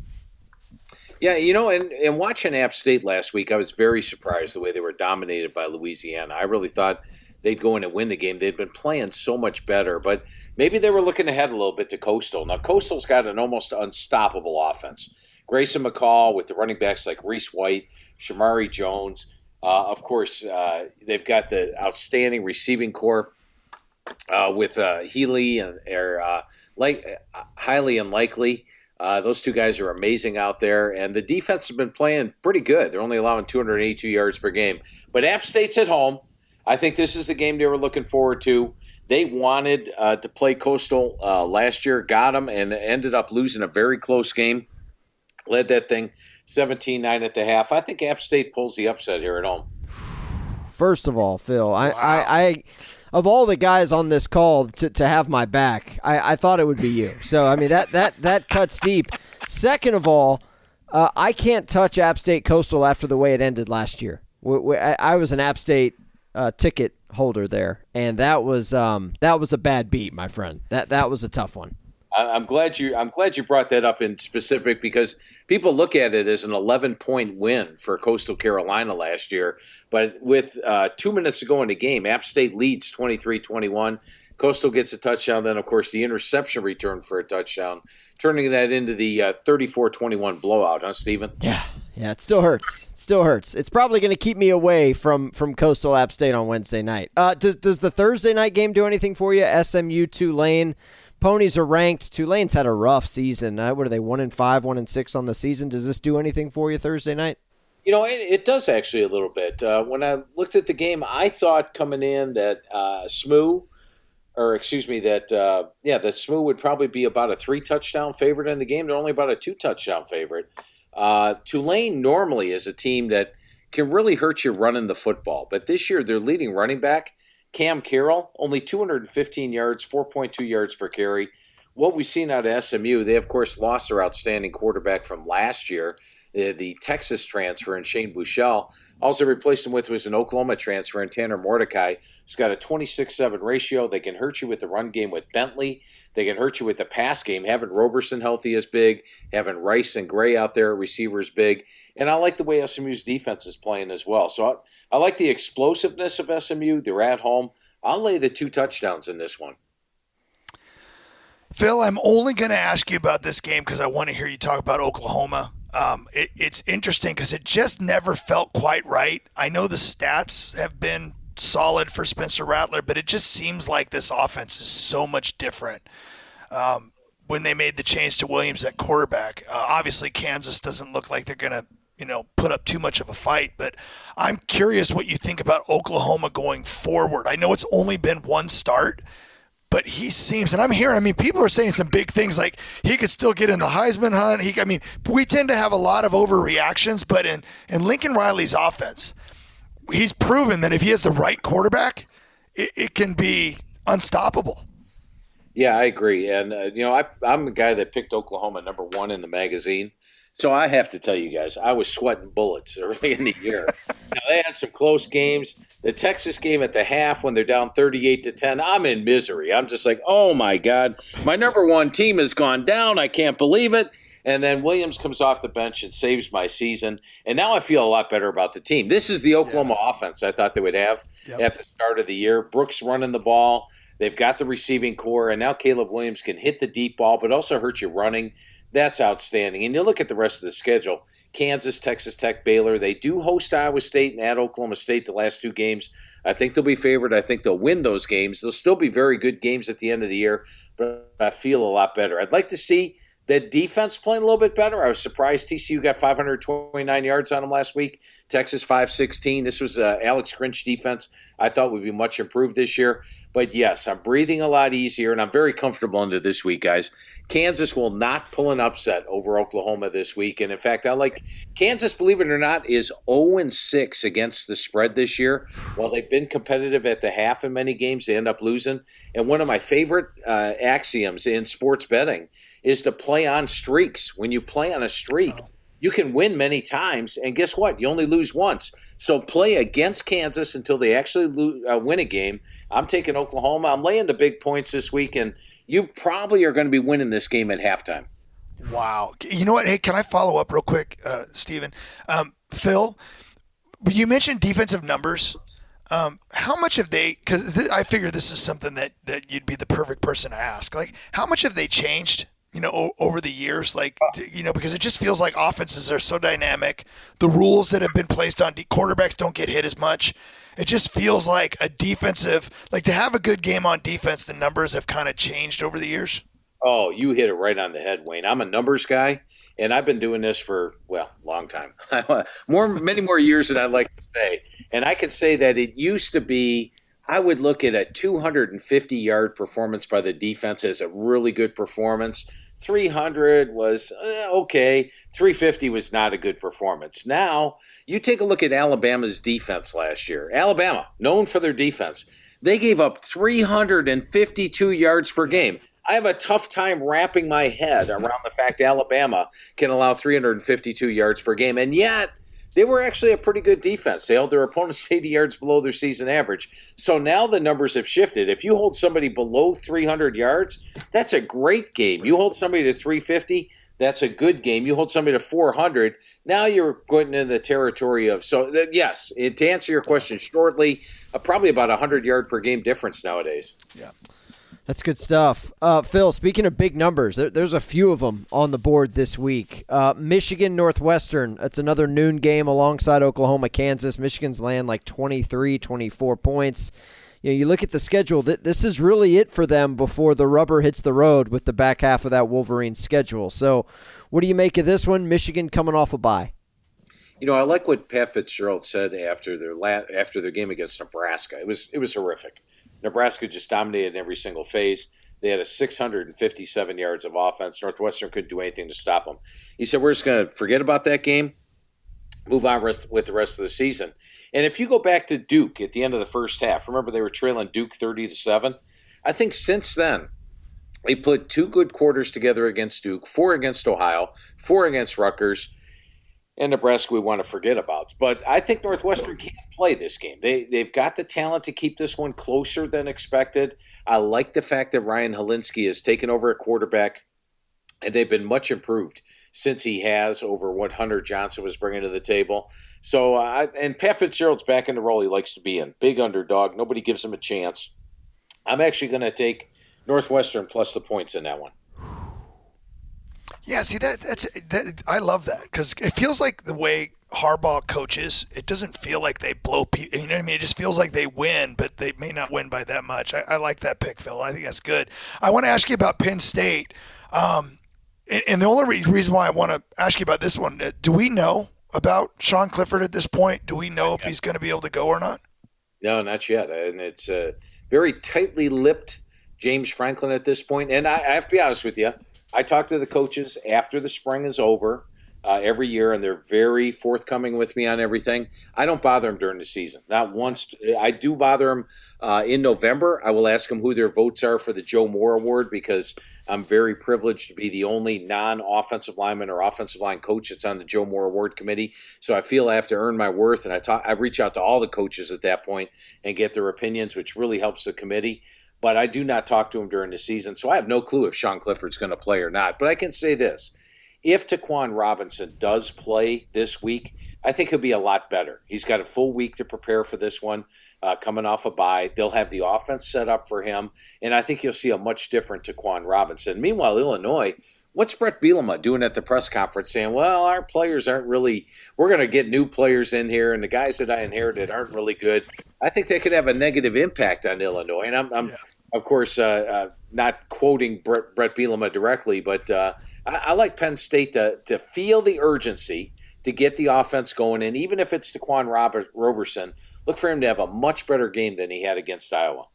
Yeah, you know, and, and watching App State last week, I was very surprised the way they were dominated by Louisiana. I really thought they'd go in and win the game. They'd been playing so much better, but maybe they were looking ahead a little bit to Coastal. Now, Coastal's got an almost unstoppable offense. Grayson McCall with the running backs like Reese White, Shamari Jones. Uh, of course, uh, they've got the outstanding receiving core uh, with uh, Healy and or, uh, like uh, highly unlikely. Uh, those two guys are amazing out there, and the defense has been playing pretty good. They're only allowing two hundred eighty-two yards per game. But App State's at home. I think this is the game they were looking forward to. They wanted uh, to play Coastal uh, last year, got them, and ended up losing a very close game. Led that thing seventeen nine at the half. I think App State pulls the upset here at home. First of all, Phil, I, wow. I, I of all the guys on this call to, to have my back, I, I thought it would be you. So, I mean, that, that, that cuts deep. Second of all, uh, I can't touch App State Coastal after the way it ended last year. We, we, I, I was an App State Uh, ticket holder there, and that was um, that was a bad beat, my friend. That that was a tough one. I'm glad you I'm glad you brought that up in specific because people look at it as an eleven point win for Coastal Carolina last year, but with uh, two minutes to go in the game, App State leads twenty-three twenty-one. Coastal gets a touchdown, then of course the interception return for a touchdown, turning that into the uh, thirty-four twenty-one blowout, huh, Stephen? Yeah, Yeah, it still hurts. It still hurts. It's probably going to keep me away from, from Coastal App State on Wednesday night. Uh, does does the Thursday night game do anything for you? S M U Tulane. Ponies are ranked. Tulane's had a rough season. Uh, what are they? One and five, one and six on the season. Does this do anything for you Thursday night? You know, it, it does actually a little bit. Uh, when I looked at the game, I thought coming in that uh, S M U, or excuse me, that uh, yeah, that S M U would probably be about a three touchdown favorite in the game. They're only about a two touchdown favorite. Uh, Tulane normally is a team that can really hurt you running the football. But this year, their leading running back, Cam Carroll, only two hundred fifteen yards, four point two yards per carry. What we've seen out of S M U, they, of course, lost their outstanding quarterback from last year, the, the Texas transfer in Shane Buechele. Also replaced him with was an Oklahoma transfer in Tanner Mordecai, who's got a twenty-six seven ratio. They can hurt you with the run game with Bentley. They can hurt you with the pass game. Having Roberson healthy is big. Having Rice and Gray out there, receivers big. And I like the way S M U's defense is playing as well. So I, I like the explosiveness of S M U. They're at home. I'll lay the two touchdowns in this one. Phil, I'm only going to ask you about this game because I want to hear you talk about Oklahoma. Um, it, it's interesting because it just never felt quite right. I know the stats have been solid for Spencer Rattler, but it just seems like this offense is so much different um, when they made the change to Williams at quarterback. Uh, obviously, Kansas doesn't look like they're going to, you know, put up too much of a fight, but I'm curious what you think about Oklahoma going forward. I know it's only been one start, but he seems, and I'm hearing, I mean, people are saying some big things like he could still get in the Heisman hunt. He, I mean, we tend to have a lot of overreactions, but in, in Lincoln Riley's offense, he's proven that if he has the right quarterback, it, it can be unstoppable. Yeah, I agree. And, uh, you know, I, I'm the guy that picked Oklahoma number one in the magazine. So I have to tell you guys, I was sweating bullets early in the year. Now, they had some close games. The Texas game at the half when they're down thirty-eight to ten, I'm in misery. I'm just like, oh, my God, my number one team has gone down. I can't believe it. And then Williams comes off the bench and saves my season. And now I feel a lot better about the team. This is the Oklahoma yeah. offense I thought they would have yep. at the start of the year. Brooks running the ball. They've got the receiving core. And now Caleb Williams can hit the deep ball but also hurt you running. That's outstanding. And you look at the rest of the schedule. Kansas, Texas Tech, Baylor. They do host Iowa State and at Oklahoma State the last two games. I think they'll be favored. I think they'll win those games. They'll still be very good games at the end of the year. But I feel a lot better. I'd like to see that defense playing a little bit better. I was surprised T C U got five hundred twenty-nine yards on them last week. Texas five sixteen. This was uh, Alex Grinch defense I thought would be much improved this year. But, yes, I'm breathing a lot easier, and I'm very comfortable into this week, guys. Kansas will not pull an upset over Oklahoma this week. And, in fact, I like Kansas, believe it or not, is oh and six against the spread this year. While they've been competitive at the half in many games, they end up losing. And one of my favorite uh, axioms in sports betting is to play on streaks. When you play on a streak, you can win many times, and guess what? You only lose once. So play against Kansas until they actually lose, uh, win a game. I'm taking Oklahoma. I'm laying the big points this week, and you probably are going to be winning this game at halftime. Wow. You know what? Hey, can I follow up real quick, uh, Stephen? Um, Phil, you mentioned defensive numbers. Um, how much have they – because th- I figure this is something that, that you'd be the perfect person to ask. Like, how much have they changed – you know, o- over the years, like, you know, because it just feels like offenses are so dynamic. The rules that have been placed on de- quarterbacks don't get hit as much. It just feels like a defensive, like to have a good game on defense, the numbers have kind of changed over the years. Oh, you hit it right on the head, Wayne. I'm a numbers guy, and I've been doing this for, well, a long time. more, many more years than I'd like to say. And I could say that it used to be, I would look at a two hundred fifty yard performance by the defense as a really good performance. three hundred was uh, okay. three fifty was not a good performance. Now, you take a look at Alabama's defense last year. Alabama, known for their defense, they gave up three hundred fifty-two yards per game. I have a tough time wrapping my head around the fact Alabama can allow three hundred fifty-two yards per game, and yet they were actually a pretty good defense. They held their opponents eighty yards below their season average. So now the numbers have shifted. If you hold somebody below three hundred yards, that's a great game. You hold somebody to three fifty, that's a good game. You hold somebody to four hundred, now you're going into the territory of – so, yes, to answer your question shortly, uh, probably about a one hundred yard per game difference nowadays. Yeah. That's good stuff. Uh, Phil, speaking of big numbers, there, there's a few of them on the board this week. Uh, Michigan, Northwestern, that's another noon game alongside Oklahoma, Kansas. Michigan's land like twenty-three, twenty-four points. You know, you look at the schedule, th- this is really it for them before the rubber hits the road with the back half of that Wolverine schedule. So what do you make of this one? Michigan coming off a bye. You know, I like what Pat Fitzgerald said after their la- after their game against Nebraska. It was it was horrific. Nebraska just dominated in every single phase. They had a six hundred fifty-seven yards of offense. Northwestern couldn't do anything to stop them. He said, we're just going to forget about that game, move on rest, with the rest of the season. And if you go back to Duke at the end of the first half, remember they were trailing Duke thirty to seven? I think since then, they put two good quarters together against Duke, four against Ohio, four against Rutgers, and Nebraska we want to forget about. But I think Northwestern can't play this game. They, they've got the talent to keep this one closer than expected. I like the fact that Ryan Helinski has taken over at quarterback, and they've been much improved since he has over what Hunter Johnson was bringing to the table. So, uh, and Pat Fitzgerald's back in the role he likes to be in. Big underdog. Nobody gives him a chance. I'm actually going to take Northwestern plus the points in that one. Yeah, see that that's that, I love that because it feels like the way Harbaugh coaches, it doesn't feel like they blow people. You know what I mean? It just feels like they win, but they may not win by that much. I, I like that pick, Phil. I think that's good. I want to ask you about Penn State, um, and, and the only re- reason why I want to ask you about this one, uh, do we know about Sean Clifford at this point? Do we know if he's going to be able to go or not? No, not yet, and it's a very tightly lipped James Franklin at this point. And I, I have to be honest with you. I talk to the coaches after the spring is over uh, every year, and they're very forthcoming with me on everything. I don't bother them during the season. Not once. I do bother them uh, in November. I will ask them who their votes are for the Joe Moore Award because I'm very privileged to be the only non-offensive lineman or offensive line coach that's on the Joe Moore Award committee. So I feel I have to earn my worth, and I talk. I reach out to all the coaches at that point and get their opinions, which really helps the committee. But I do not talk to him during the season, so I have no clue if Sean Clifford's going to play or not. But I can say this. If Taquan Robinson does play this week, I think he'll be a lot better. He's got a full week to prepare for this one, uh, coming off a bye. They'll have the offense set up for him, and I think you'll see a much different Taquan Robinson. Meanwhile, Illinois, what's Brett Bielema doing at the press conference saying, well, our players aren't really – we're going to get new players in here, and the guys that I inherited aren't really good. I think that could have a negative impact on Illinois, and I'm, I'm yeah. – Of course, uh, uh, not quoting Brett, Brett Bielema directly, but uh, I, I like Penn State to to feel the urgency to get the offense going. And even if it's Taquan Robert, Roberson, look for him to have a much better game than he had against Iowa.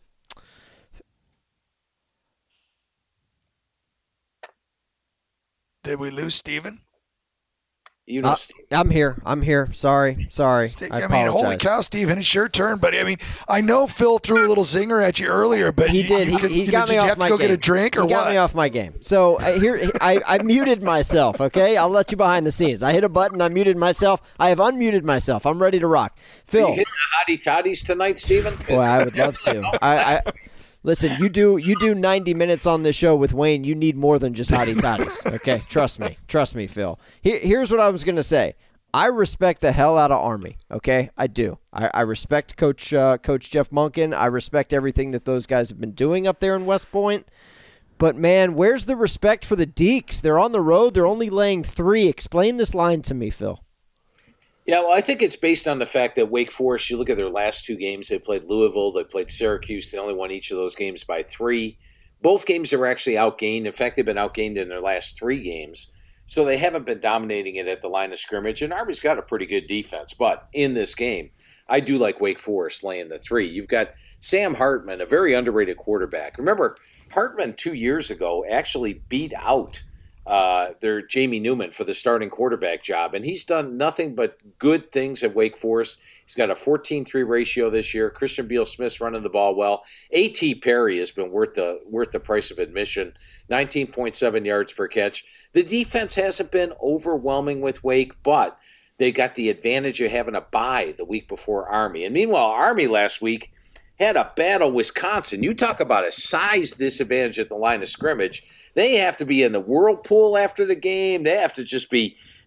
Did we lose Steven? You know, uh, I'm here. I'm here. Sorry. Sorry. Steve, I, I mean, holy cow, Steven, it's your turn, buddy. I mean, I know Phil threw a little zinger at you earlier, but he did. You, he, he you got know, me did off you have my to go game. get a drink or he what? He got me off my game. So uh, here, I, I muted myself, okay? I'll let you behind the scenes. I hit a button. I muted myself. I have unmuted myself. I'm ready to rock. Phil. Are you hitting the hottie toddies tonight, Steven? Boy, I would love to. I, I Listen, you do you do ninety minutes on this show with Wayne. You need more than just hottie toddies, okay? Trust me. Trust me, Phil. Here, here's what I was going to say. I respect the hell out of Army, okay? I do. I, I respect Coach uh, Coach Jeff Monken. I respect everything that those guys have been doing up there in West Point. But, man, where's the respect for the Deacs? They're on the road. They're only laying three. Explain this line to me, Phil. Yeah, well, I think it's based on the fact that Wake Forest, you look at their last two games, they played Louisville, they played Syracuse. They only won each of those games by three. Both games are actually outgained. In fact, they've been outgained in their last three games. So they haven't been dominating it at the line of scrimmage, and Army's got a pretty good defense. But in this game, I do like Wake Forest laying the three. You've got Sam Hartman, a very underrated quarterback. Remember, Hartman two years ago actually beat out uh, their Jamie Newman for the starting quarterback job, and he's done nothing but good things at Wake Forest. He's got a fourteen three ratio this year. Christian Beal-Smith's running the ball well. A T. Perry has been worth the worth the price of admission, nineteen point seven yards per catch. The defense hasn't been overwhelming with Wake, but they got the advantage of having a bye the week before Army. And meanwhile, Army last week had a battle Wisconsin. You talk about a size disadvantage at the line of scrimmage. They have to be in the whirlpool after the game. They have to just be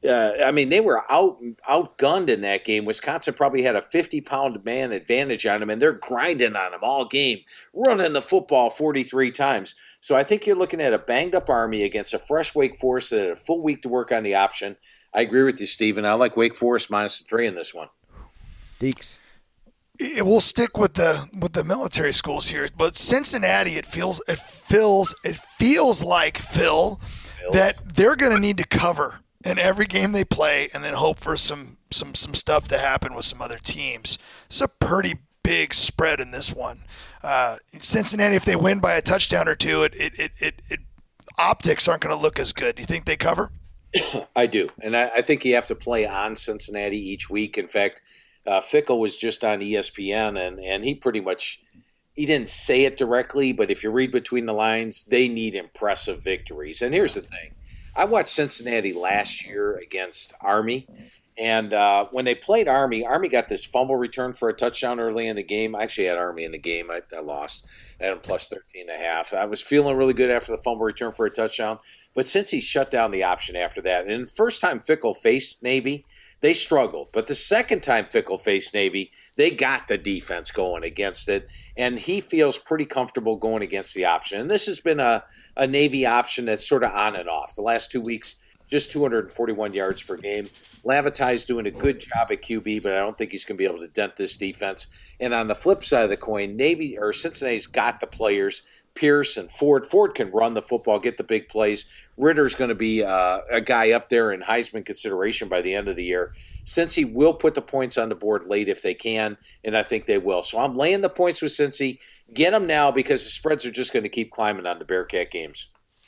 Uh, I mean, they were out outgunned in that game. Wisconsin probably had a fifty-pound man advantage on them, and they're grinding on them all game, running the football forty-three times. So I think you're looking at a banged-up Army against a fresh Wake Forest that had a full week to work on the option. I agree with you, Stephen. I like Wake Forest minus three in this one. Deeks. It will stick with the with the military schools here, but Cincinnati, it feels it feels it feels like Phil feels. that they're going to need to cover in every game they play, and then hope for some some some stuff to happen with some other teams. It's a pretty big spread in this one. Uh, Cincinnati, if they win by a touchdown or two, it it it, it, it optics aren't going to look as good. Do you think they cover? I do, and I, I think you have to play on Cincinnati each week. In fact, uh, Fickle was just on E S P N, and and he pretty much he didn't say it directly, but if you read between the lines, they need impressive victories. And here's the thing. I watched Cincinnati last year against Army, and uh, when they played Army, Army got this fumble return for a touchdown early in the game. I actually had Army in the game. I, I lost. I had them plus thirteen and a half. I was feeling really good after the fumble return for a touchdown, but since he shut down the option after that, and the first time Fickle faced Navy, they struggled. But the second time Fickle faced Navy, they got the defense going against it, and he feels pretty comfortable going against the option. And this has been a, a Navy option that's sort of on and off. The last two weeks, just two hundred forty-one yards per game. Lavatai's doing a good job at Q B, but I don't think he's going to be able to dent this defense. And on the flip side of the coin, Navy or Cincinnati's got the players. Pierce and Ford. Ford can run the football, get the big plays. Ritter's going to be uh, a guy up there in Heisman consideration by the end of the year. Cincy will put the points on the board late if they can, and I think they will. So I'm laying the points with Cincy. Get them now because the spreads are just going to keep climbing on the Bearcat games.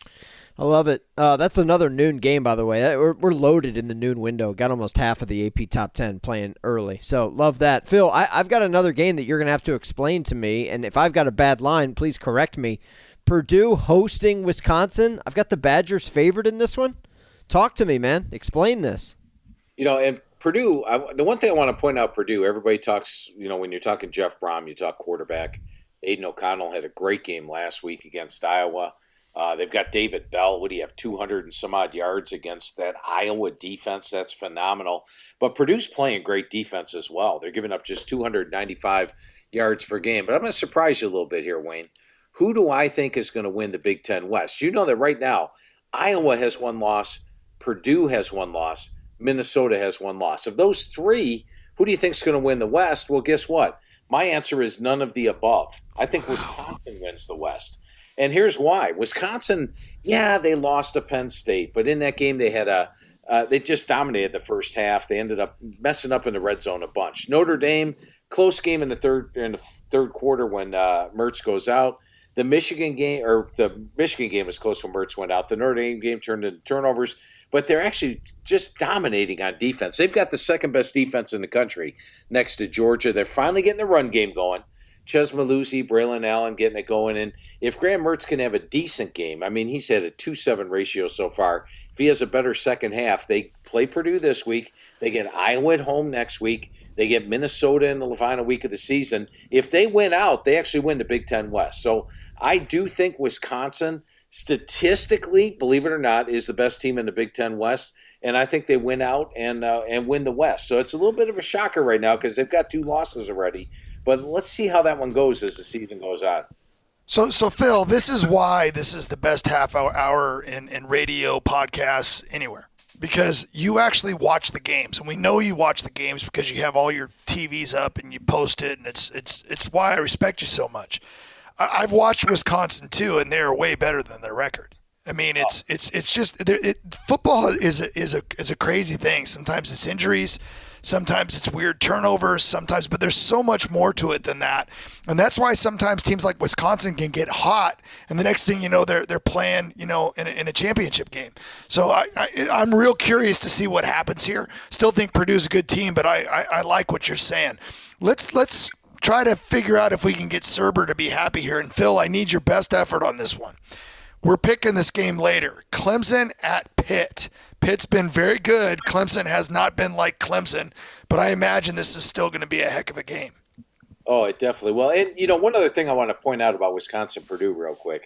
I love it. Uh, that's another noon game, by the way. That, we're, we're loaded in the noon window. Got almost half of the A P Top ten playing early. So love that. Phil, I, I've got another game that you're going to have to explain to me. And if I've got a bad line, please correct me. Purdue hosting Wisconsin. I've got the Badgers favored in this one. Talk to me, man. Explain this. You know, and Purdue, I, the one thing I want to point out, Purdue, everybody talks, you know, when you're talking Jeff Brom, you talk quarterback. Aiden O'Connell had a great game last week against Iowa. Uh, they've got David Bell. What do you have, two hundred and some odd yards against that Iowa defense? That's phenomenal. But Purdue's playing great defense as well. They're giving up just two hundred ninety-five yards per game. But I'm going to surprise you a little bit here, Wayne. Who do I think is going to win the Big Ten West? You know that right now, Iowa has one loss, Purdue has one loss, Minnesota has one loss. Of those three, who do you think is going to win the West? Well, guess what? My answer is none of the above. I think Wisconsin wins the West. And here's why. Wisconsin, yeah, they lost to Penn State, but in that game they had a uh, they just dominated the first half. They ended up messing up in the red zone a bunch. Notre Dame, close game in the third in the third quarter when uh, Mertz goes out. The Michigan game or the Michigan game was close when Mertz went out. The Notre Dame game turned into turnovers, but they're actually just dominating on defense. They've got the second best defense in the country next to Georgia. They're finally getting the run game going. Ches Maluzzi, Braylon Allen getting it going. And if Graham Mertz can have a decent game, I mean, he's had a two seven ratio so far. If he has a better second half, they play Purdue this week. They get Iowa at home next week. They get Minnesota in the final week of the season. If they win out, they actually win the Big Ten West. So I do think Wisconsin, statistically, believe it or not, is the best team in the Big Ten West. And I think they win out and uh, and win the West. So it's a little bit of a shocker right now because they've got two losses already. But let's see how that one goes as the season goes on. So, so Phil, this is why this is the best half hour, hour in, in radio, podcasts, anywhere. Because you actually watch the games, and we know you watch the games because you have all your T Vs up and you post it, and it's it's it's why I respect you so much. I, I've watched Wisconsin too, and they're way better than their record. I mean, it's it's it's just it, football is a, is a is a crazy thing. Sometimes it's injuries. Sometimes it's weird turnovers, sometimes, but there's so much more to it than that. And that's why sometimes teams like Wisconsin can get hot, and the next thing you know, they're they're playing, you know, in a, in a championship game. So I, I, I'm real curious to see what happens here. Still think Purdue's a good team, but I, I, I like what you're saying. Let's let's try to figure out if we can get Serber to be happy here. And Phil, I need your best effort on this one. We're picking this game later. Clemson at Pitt. Pitt's been very good. Clemson has not been like Clemson, but I imagine this is still going to be a heck of a game. Oh, it definitely will. And, you know, one other thing I want to point out about Wisconsin-Purdue real quick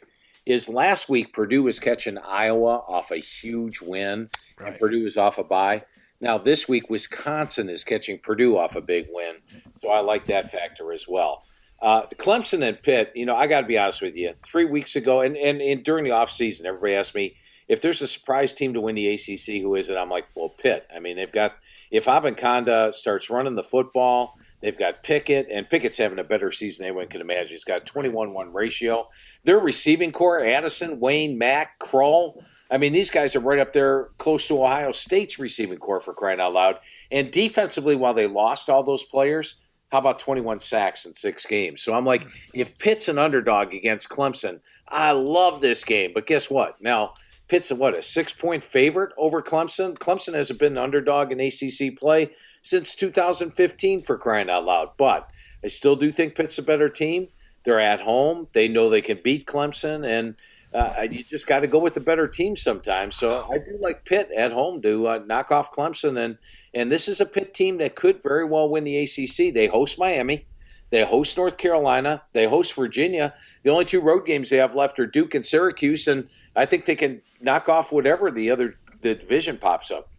is last week Purdue was catching Iowa off a huge win, right. and Purdue was off a bye. Now this week Wisconsin is catching Purdue off a big win, so I like that factor as well. Uh, Clemson and Pitt, you know, I got to be honest with you. Three weeks ago, and, and, and during the offseason, everybody asked me, if there's a surprise team to win the A C C, who is it? I'm like, well, Pitt. I mean, they've got – if Abanconda starts running the football, they've got Pickett, and Pickett's having a better season than anyone can imagine. He's got a twenty-one one ratio. Their receiving core, Addison, Wayne, Mack, Krull – I mean, these guys are right up there close to Ohio State's receiving core, for crying out loud. And defensively, while they lost all those players, how about twenty-one sacks in six games? So I'm like, if Pitt's an underdog against Clemson, I love this game. But guess what? Now, Pitt's a, what, a six-point favorite over Clemson? Clemson hasn't been an underdog in A C C play since two thousand fifteen, for crying out loud. But I still do think Pitt's a better team. They're at home. They know they can beat Clemson, and Uh, you just got to go with the better team sometimes. So I do like Pitt at home to uh, knock off Clemson. And, and this is a Pitt team that could very well win the A C C. They host Miami. They host North Carolina. They host Virginia. The only two road games they have left are Duke and Syracuse. And I think they can knock off whatever the other the division pops up.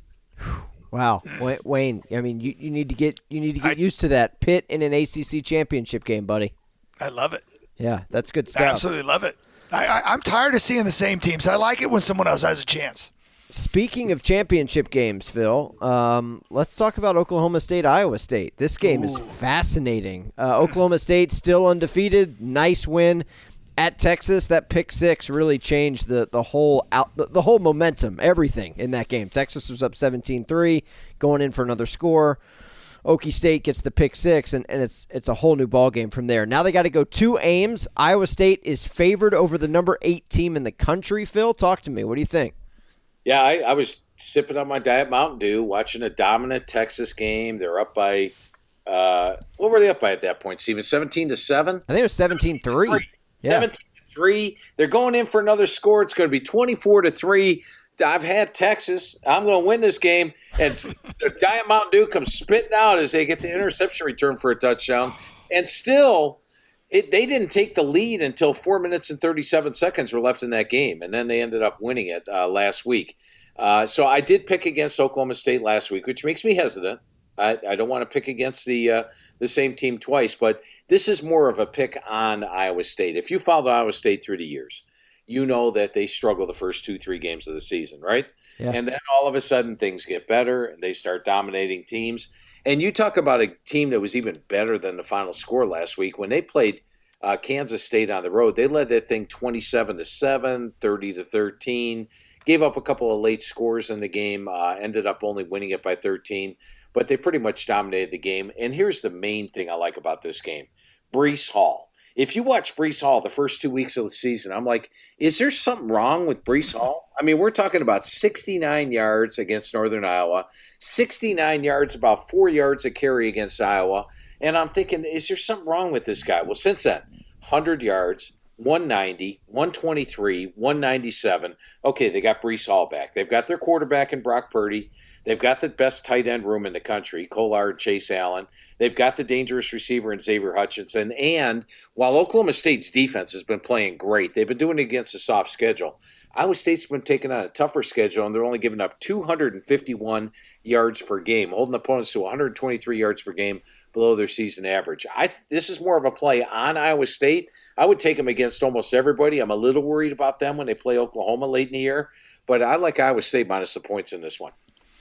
Wow. Wayne, I mean, you, you need to get you need to get I, used to that. Pitt in an A C C championship game, buddy. I love it. Yeah, that's good stuff. I absolutely love it. I, I, I'm tired of seeing the same teams. I like it when someone else has a chance. Speaking of championship games, Phil, um, let's talk about Oklahoma State, Iowa State. This game Ooh. is fascinating. Uh, Oklahoma State still undefeated. Nice win at Texas. That pick six really changed the the whole out, the, the whole momentum, everything in that game. Texas was up seventeen three, going in for another score. Okie State gets the pick six, and, and it's it's a whole new ball game from there. Now they got to go to Ames. Iowa State is favored over the number eight team in the country. Phil, talk to me. What do you think? Yeah, I, I was sipping on my Diet Mountain Dew, watching a dominant Texas game. They're up by uh, what were they up by at that point, Steven? seventeen to seven? I think it was seventeen three. Yeah. seventeen to three. They're going in for another score. It's going to be twenty-four to three. I've had Texas. I'm going to win this game. And Diet Mountain Dew comes spitting out as they get the interception return for a touchdown. And still, it, they didn't take the lead until four minutes and thirty-seven seconds were left in that game. And then they ended up winning it uh, last week. Uh, so I did pick against Oklahoma State last week, which makes me hesitant. I, I don't want to pick against the uh, the same team twice. But this is more of a pick on Iowa State. If you followed Iowa State through the years, you know that they struggle the first two, three games of the season, right? Yeah. And then all of a sudden things get better and they start dominating teams. And you talk about a team that was even better than the final score last week. When they played uh, Kansas State on the road, they led that thing twenty-seven to seven, thirty to thirteen, gave up a couple of late scores in the game, uh, ended up only winning it by thirteen. But they pretty much dominated the game. And here's the main thing I like about this game. Breece Hall. If you watch Breece Hall the first two weeks of the season, I'm like, is there something wrong with Breece Hall? I mean, we're talking about sixty-nine yards against Northern Iowa, sixty-nine yards, about four yards a carry against Iowa. And I'm thinking, is there something wrong with this guy? Well, since then, one hundred yards, one ninety, one twenty-three, one ninety-seven. Okay, they got Breece Hall back. They've got their quarterback in Brock Purdy. They've got the best tight end room in the country, Kolar and Chase Allen. They've got the dangerous receiver in Xavier Hutchinson. And while Oklahoma State's defense has been playing great, they've been doing it against a soft schedule. Iowa State's been taking on a tougher schedule, and they're only giving up two hundred fifty-one yards per game, holding opponents to one hundred twenty-three yards per game below their season average. I This is more of a play on Iowa State. I would take them against almost everybody. I'm a little worried about them when they play Oklahoma late in the year, but I like Iowa State minus the points in this one.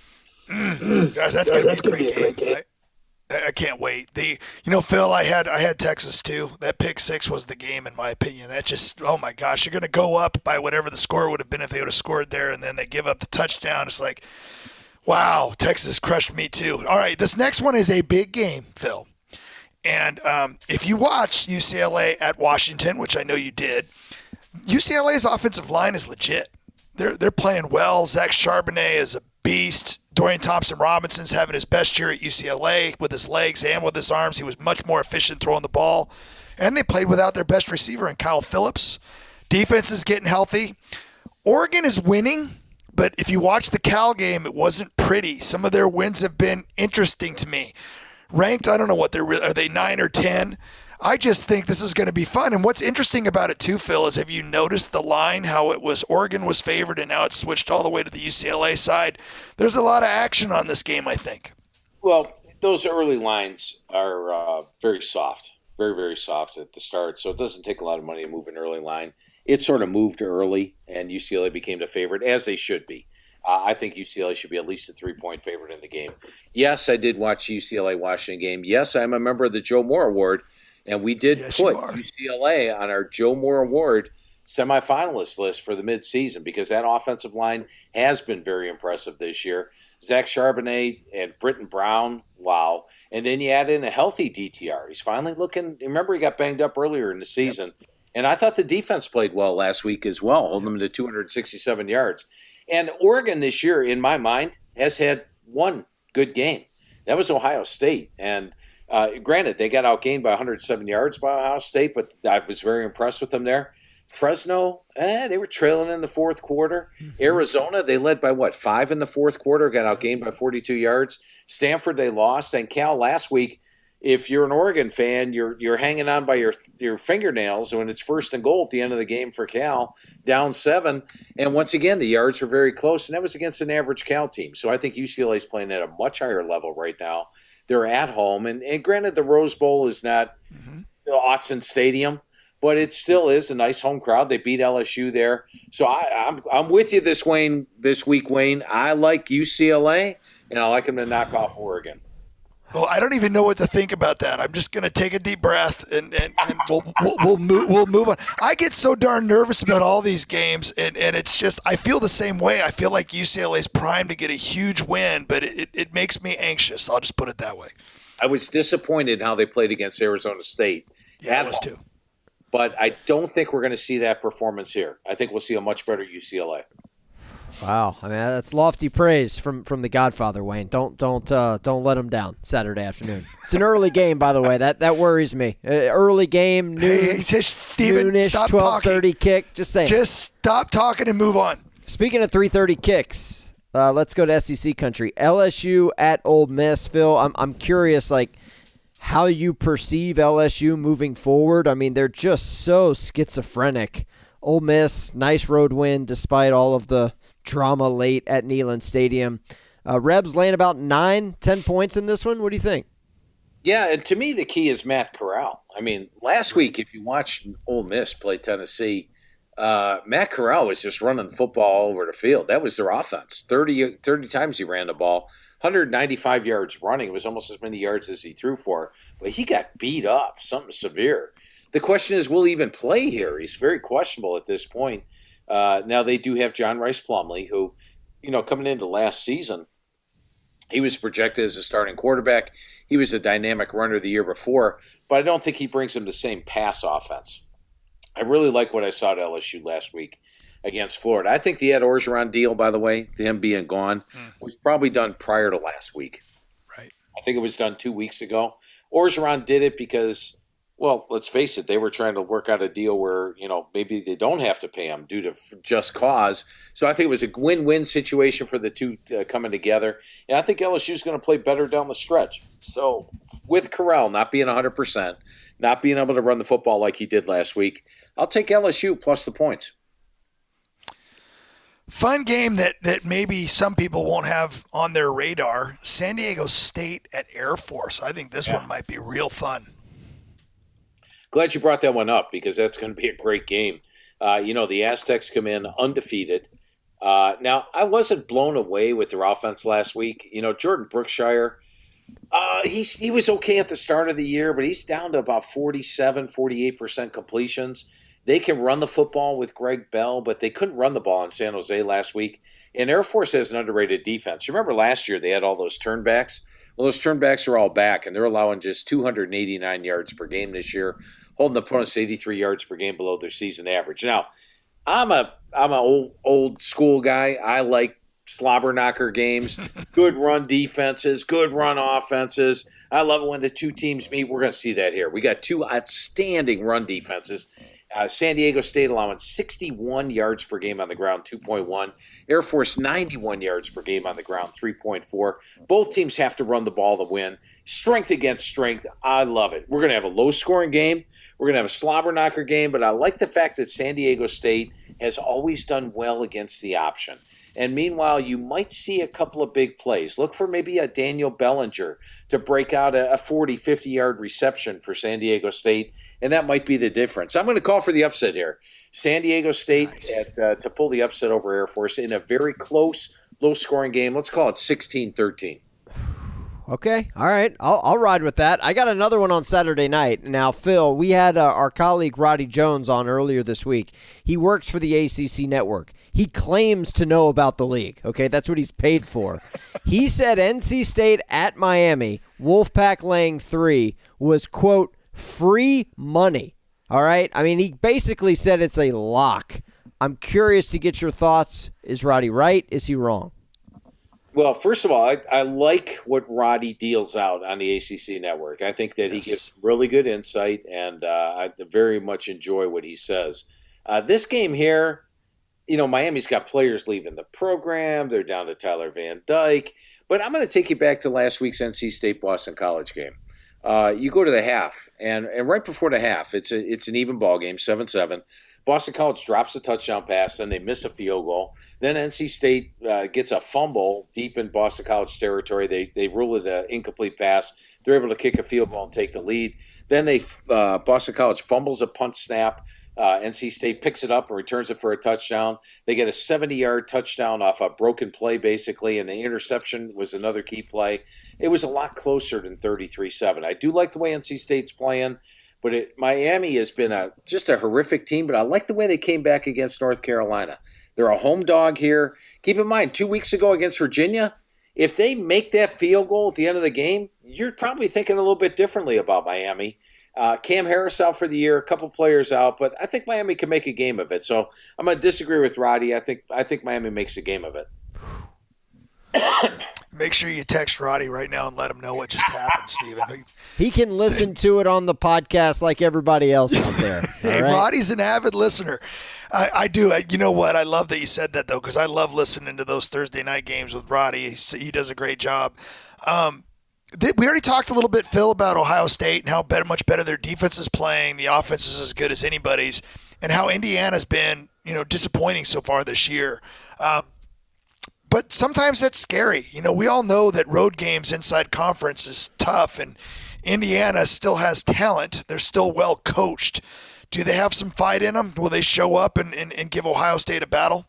Mm. Gosh, that's going to be a great game. I, I can't wait. The you know, Phil, I had I had Texas too. That pick six was the game, in my opinion. That just, oh my gosh, you're going to go up by whatever the score would have been if they would have scored there, and then they give up the touchdown. It's like, wow, Texas crushed me too. All right, this next one is a big game, Phil. And um, if you watch U C L A at Washington, which I know you did, U C L A's offensive line is legit. They're they're playing well. Zach Charbonnet is a beast. Dorian Thompson-Robinson's having his best year at U C L A with his legs and with his arms. He was much more efficient throwing the ball. And they played without their best receiver in Kyle Phillips. Defense is getting healthy. Oregon is winning, but if you watch the Cal game, it wasn't pretty. Some of their wins have been interesting to me. Ranked, I don't know what they're – are they nine or ten? I just think this is going to be fun. And what's interesting about it too, Phil, is have you noticed the line, how it was Oregon was favored and now it's switched all the way to the U C L A side? There's a lot of action on this game, I think. Well, those early lines are uh, very soft, very, very soft at the start. So it doesn't take a lot of money to move an early line. It sort of moved early, and U C L A became the favorite, as they should be. Uh, I think U C L A should be at least a three-point favorite in the game. Yes, I did watch U C L A-Washington game. Yes, I'm a member of the Joe Moore Award, and we did yes, put U C L A on our Joe Moore Award semifinalist list for the midseason because that offensive line has been very impressive this year. Zach Charbonnet and Britton Brown, wow. And then you add in a healthy D T R. He's finally looking – remember he got banged up earlier in the season. Yep. And I thought the defense played well last week as well, holding them to two hundred sixty-seven yards. And Oregon this year, in my mind, has had one good game. That was Ohio State. And uh, granted, they got outgained by one hundred seven yards by Ohio State, but I was very impressed with them there. Fresno, eh, they were trailing in the fourth quarter. Mm-hmm. Arizona, they led by, what, five in the fourth quarter, got outgained by forty-two yards. Stanford, they lost. And Cal last week, if you're an Oregon fan, you're you're hanging on by your your fingernails when it's first and goal at the end of the game for Cal, down seven. And once again, the yards were very close, and that was against an average Cal team. So I think U C L A is playing at a much higher level right now. They're at home, and, and granted, the Rose Bowl is not mm-hmm. Autzen Stadium, but it still is a nice home crowd. They beat L S U there, so I, I'm I'm with you this Wayne this week, Wayne. I like U C L A, and I like them to knock off Oregon. Well, I don't even know what to think about that. I'm just going to take a deep breath and, and, and we'll, we'll, we'll, move, we'll move on. I get so darn nervous about all these games, and, and it's just I feel the same way. I feel like U C L A is primed to get a huge win, but it, it, it makes me anxious. I'll just put it that way. I was disappointed how they played against Arizona State. Yeah, I was too. But I don't think we're going to see that performance here. I think we'll see a much better U C L A. Wow, I mean that's lofty praise from, from the Godfather, Wayne. Don't don't uh, don't let him down Saturday afternoon. It's an early game, by the way. That that worries me. Uh, early game, noon, hey, just, Steven, noonish, stop twelve thirty kick. Just saying. Just stop talking and move on. Speaking of three thirty kicks, uh, let's go to S E C country. L S U at Ole Miss. Phil, I'm I'm curious, like how you perceive L S U moving forward. I mean, they're just so schizophrenic. Ole Miss, nice road win despite all of the drama late at Neyland Stadium. Uh, Rebs laying about nine, ten points in this one. What do you think? Yeah, and to me the key is Matt Corral. I mean, last week if you watched Ole Miss play Tennessee, uh, Matt Corral was just running the football all over the field. That was their offense. thirty, thirty times he ran the ball, one hundred ninety-five yards running. It was almost as many yards as he threw for. But he got beat up, something severe. The question is, will he even play here? He's very questionable at this point. Uh, now, they do have John Rice Plumlee, who, you know, coming into last season, he was projected as a starting quarterback. He was a dynamic runner the year before, but I don't think he brings him the same pass offense. I really like what I saw at L S U last week against Florida. I think the Ed Orgeron deal, by the way, him being gone, mm. was probably done prior to last week. Right. I think it was done two weeks ago. Orgeron did it because, well, let's face it, they were trying to work out a deal where, you know, maybe they don't have to pay him due to just cause. So I think it was a win-win situation for the two uh, coming together. And I think L S U is going to play better down the stretch. So with Corral not being one hundred percent, not being able to run the football like he did last week, I'll take L S U plus the points. Fun game that, that maybe some people won't have on their radar, San Diego State at Air Force. I think this yeah. one might be real fun. Glad you brought that one up because that's going to be a great game. Uh, you know, the Aztecs come in undefeated. Uh, now, I wasn't blown away with their offense last week. You know, Jordan Brookshire, uh, he's, he was okay at the start of the year, but he's down to about forty-seven, forty-eight percent completions. They can run the football with Greg Bell, but they couldn't run the ball in San Jose last week. And Air Force has an underrated defense. You remember last year they had all those turnbacks? Well, those turnbacks are all back, and they're allowing just two hundred eighty-nine yards per game this year, holding opponents to eighty-three yards per game below their season average. Now, I'm a I'm an old old school guy. I like slobber knocker games, good run defenses, good run offenses. I love it when the two teams meet. We're going to see that here. We got two outstanding run defenses, Uh, San Diego State allowing sixty-one yards per game on the ground, two point one. Air Force ninety-one yards per game on the ground, three point four. Both teams have to run the ball to win. Strength against strength. I love it. We're going to have a low-scoring game. We're going to have a slobber knocker game, but I like the fact that San Diego State has always done well against the option. And meanwhile, you might see a couple of big plays. Look for maybe a Daniel Bellinger to break out a forty, fifty-yard reception for San Diego State, and that might be the difference. I'm going to call for the upset here. San Diego State nice. at, uh, to pull the upset over Air Force in a very close, low-scoring game. Let's call it sixteen thirteen. Okay, all right. I'll, I'll ride with that. I got another one on Saturday night. Now, Phil, we had uh, our colleague Roddy Jones on earlier this week. He works for the A C C Network. He claims to know about the league. Okay, that's what he's paid for. He said N C State at Miami, Wolfpack laying three, was, quote, free money. All right? I mean, he basically said it's a lock. I'm curious to get your thoughts. Is Roddy right? Is he wrong? Well, first of all, I, I like what Roddy deals out on the A C C Network. I think that yes. he gives really good insight, and uh, I very much enjoy what he says. Uh, this game here, you know, Miami's got players leaving the program. They're down to Tyler Van Dyke. But I'm going to take you back to last week's N C State-Boston College game. Uh, you go to the half, and, and right before the half, it's a, it's an even ball game, seven seven. Boston College drops a touchdown pass, then they miss a field goal. Then N C State uh, gets a fumble deep in Boston College territory. They they rule it an incomplete pass. They're able to kick a field goal and take the lead. Then they uh, Boston College fumbles a punt snap. Uh, N C State picks it up and returns it for a touchdown. They get a seventy-yard touchdown off a broken play, basically, and the interception was another key play. It was a lot closer than thirty-three seven. I do like the way N C State's playing. But it, Miami has been a just a horrific team, but I like the way they came back against North Carolina. They're a home dog here. Keep in mind, two weeks ago against Virginia, if they make that field goal at the end of the game, you're probably thinking a little bit differently about Miami. Uh, Cam Harris out for the year, a couple players out, but I think Miami can make a game of it. So I'm going to disagree with Roddy. I think I think Miami makes a game of it. Make sure you text Roddy right now and let him know what just happened, Steven. He can listen to it on the podcast like everybody else out there. Hey, right? Roddy's an avid listener. I, I do. I, you know what? I love that you said that, though, because I love listening to those Thursday night games with Roddy. He, he does a great job. Um, th- we already talked a little bit, Phil, about Ohio State and how better, much better their defense is playing. The offense is as good as anybody's, and how Indiana's been, you know, disappointing so far this year. Um, But sometimes that's scary. You know, we all know that road games inside conference is tough, and Indiana still has talent. They're still well coached. Do they have some fight in them? Will they show up and, and, and give Ohio State a battle?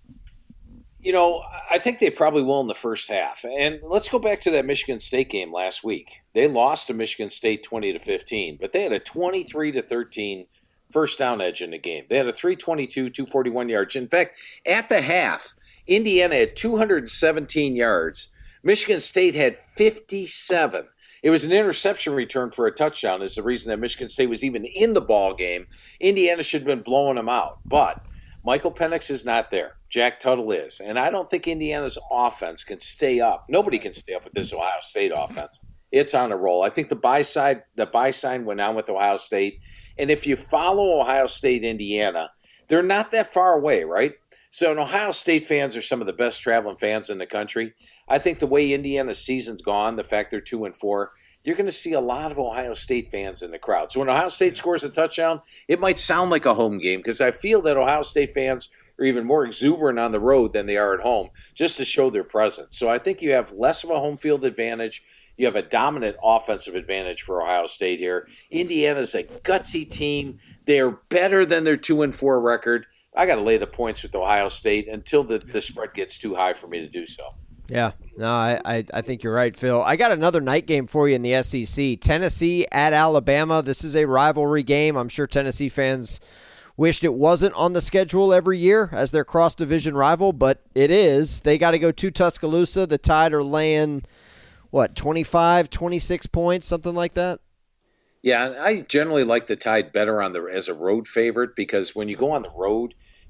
You know, I think they probably will in the first half. And let's go back to that Michigan State game last week. They lost to Michigan State twenty to fifteen, but they had a twenty-three to thirteen first down edge in the game. They had a three twenty-two, two forty-one yards. In fact, at the half, Indiana had two hundred seventeen yards. Michigan State had fifty-seven. It was an interception return for a touchdown is the reason that Michigan State was even in the ball game. Indiana should have been blowing them out. But Michael Penix is not there. Jack Tuttle is. And I don't think Indiana's offense can stay up. Nobody can stay up with this Ohio State offense. It's on a roll. I think the buy side, the buy sign went on with Ohio State. And if you follow Ohio State, Indiana, they're not that far away, right? So, and Ohio State fans are some of the best traveling fans in the country. I think the way Indiana's season's gone, the fact they're two and four, you're going to see a lot of Ohio State fans in the crowd. So when Ohio State scores a touchdown, it might sound like a home game because I feel that Ohio State fans are even more exuberant on the road than they are at home just to show their presence. So I think you have less of a home field advantage. You have a dominant offensive advantage for Ohio State here. Indiana's a gutsy team. They're better than their two and four record. I got to lay the points with Ohio State until the, the spread gets too high for me to do so. Yeah, no, I, I, I think you're right, Phil. I got another night game for you in the S E C. Tennessee at Alabama. This is a rivalry game. I'm sure Tennessee fans wished it wasn't on the schedule every year as their cross-division rival, but it is. They got to go to Tuscaloosa. The Tide are laying, what, twenty-five, twenty-six points, something like that? Yeah, I generally like the Tide better on the as a road favorite because when you go on the road,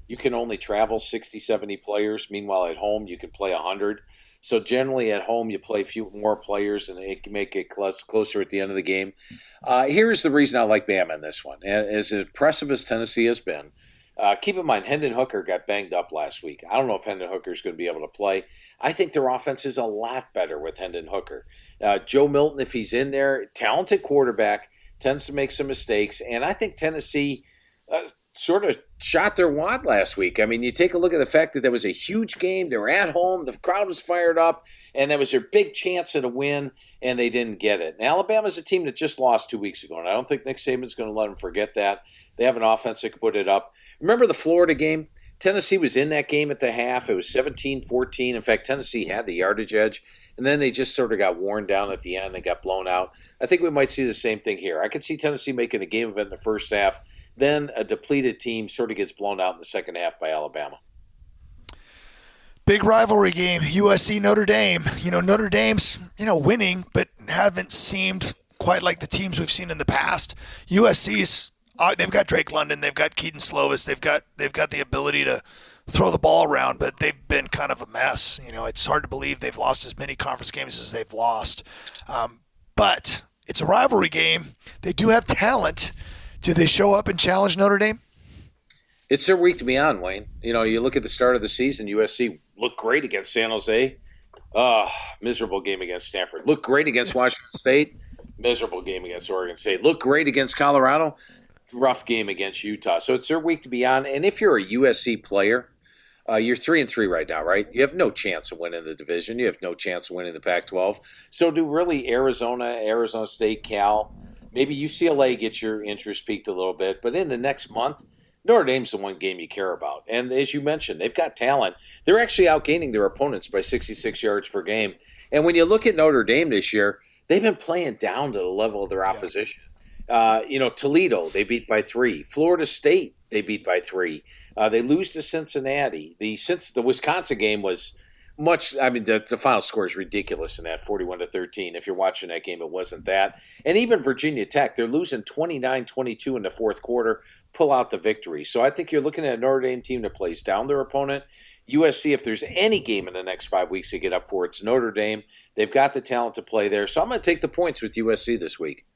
you can only travel sixty, seventy players. Meanwhile, at home, you can play one hundred. So generally at home, you play a few more players, and it can make it close, closer at the end of the game. Uh, here's the reason I like Bama in this one. As impressive as Tennessee has been, uh, keep in mind, Hendon Hooker got banged up last week. I don't know if Hendon Hooker is going to be able to play. I think their offense is a lot better with Hendon Hooker. Uh, Joe Milton, if he's in there, talented quarterback, tends to make some mistakes. And I think Tennessee uh, – sort of shot their wad last week. I mean, you take a look at the fact that there was a huge game. They were at home. The crowd was fired up, and that was their big chance at a win, and they didn't get it. And Alabama's a team that just lost two weeks ago, and I don't think Nick Saban's going to let them forget that. They have an offense that can put it up. Remember the Florida game? Tennessee was in that game at the half. It was seventeen fourteen. In fact, Tennessee had the yardage edge, and then they just sort of got worn down at the end and got blown out. I think we might see the same thing here. I could see Tennessee making a game of it in the first half. Then a depleted team sort of gets blown out in the second half by Alabama. Big rivalry game, U S C Notre Dame. You know, Notre Dame's, you know, winning, but haven't seemed quite like the teams we've seen in the past. U S C's, uh, they've got Drake London, they've got Keaton Slovis, they've got they've got the ability to throw the ball around, but they've been kind of a mess. You know, it's hard to believe they've lost as many conference games as they've lost. Um, but it's a rivalry game. They do have talent. Do they show up and challenge Notre Dame? It's their week to be on, Wayne. You know, you look at the start of the season, U S C looked great against San Jose. Uh, miserable game against Stanford. Looked great against Washington State. Miserable game against Oregon State. Looked great against Colorado. Rough game against Utah. So it's their week to be on. And if you're a U S C player, uh, you're three and three right now, right? You have no chance of winning the division. You have no chance of winning the Pac twelve. So do really Arizona, Arizona State, Cal, maybe U C L A gets your interest peaked a little bit, but in the next month, Notre Dame's the one game you care about. And as you mentioned, they've got talent. They're actually outgaining their opponents by sixty-six yards per game. And when you look at Notre Dame this year, they've been playing down to the level of their opposition. Yeah. Uh, you know, Toledo, they beat by three. Florida State, they beat by three. Uh, they lose to Cincinnati. The since the Wisconsin game was much, I mean, the, the final score is ridiculous in that, forty-one to thirteen. If you're watching that game, it wasn't that. And even Virginia Tech, they're losing twenty-nine twenty-two in the fourth quarter, pull out the victory. So I think you're looking at a Notre Dame team that plays down their opponent. U S C, if there's any game in the next five weeks to get up for, it's Notre Dame. They've got the talent to play there. So I'm going to take the points with U S C this week.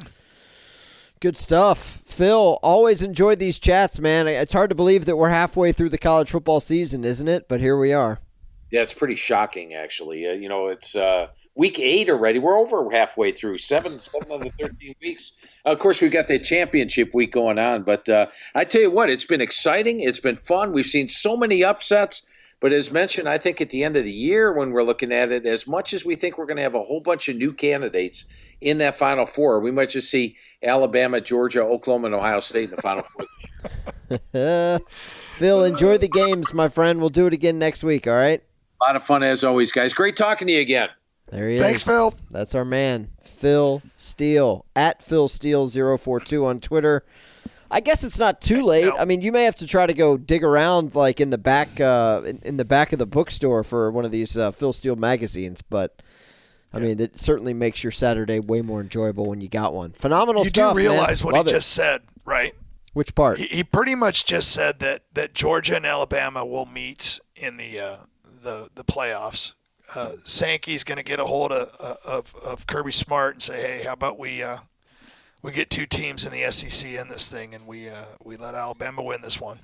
Good stuff. Phil, always enjoyed these chats, man. It's hard to believe that we're halfway through the college football season, isn't it? But here we are. Yeah, it's pretty shocking, actually. Uh, you know, it's uh, week eight already. We're over halfway through, seven, seven of the thirteen weeks. Uh, of course, we've got the championship week going on. But uh, I tell you what, it's been exciting. It's been fun. We've seen so many upsets. But as mentioned, I think at the end of the year when we're looking at it, as much as we think we're going to have a whole bunch of new candidates in that Final Four, we might just see Alabama, Georgia, Oklahoma, and Ohio State in the Final Four this year. Phil, enjoy the games, my friend. We'll do it again next week, all right? A lot of fun as always, guys. Great talking to you again. There he Thanks, is. Phil. That's our man, Phil Steele, at Phil Steele zero four two on Twitter. I guess it's not too late. I mean, you may have to try to go dig around like in the back uh, in, in the back of the bookstore for one of these uh, Phil Steele magazines, but I mean, it certainly makes your Saturday way more enjoyable when you got one. Phenomenal you stuff, You do realize man. what Love he it. just said, right? Which part? He, he pretty much just said that, that Georgia and Alabama will meet in the uh, the the playoffs. Uh, Sankey's going to get a hold of, of of Kirby Smart and say, hey, how about we uh, we get two teams in the S E C in this thing, and we uh, we let Alabama win this one.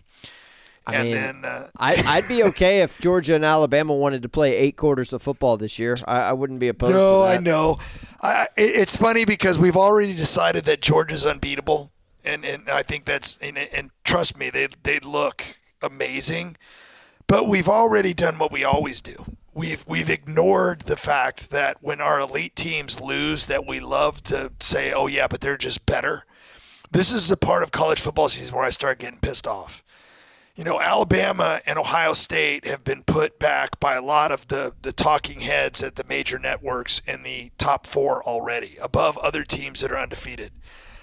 I and mean, then uh, I, I'd be okay if Georgia and Alabama wanted to play eight quarters of football this year. I, I wouldn't be opposed no, to that. I know. I, it, it's funny because we've already decided that Georgia's unbeatable, and, and I think that's and, and trust me, they they look amazing. But we've already done what we always do. We've we've ignored the fact that when our elite teams lose, that we love to say, "Oh yeah, but they're just better." This is the part of college football season where I start getting pissed off. You know, Alabama and Ohio State have been put back by a lot of the, the talking heads at the major networks in the top four already, above other teams that are undefeated.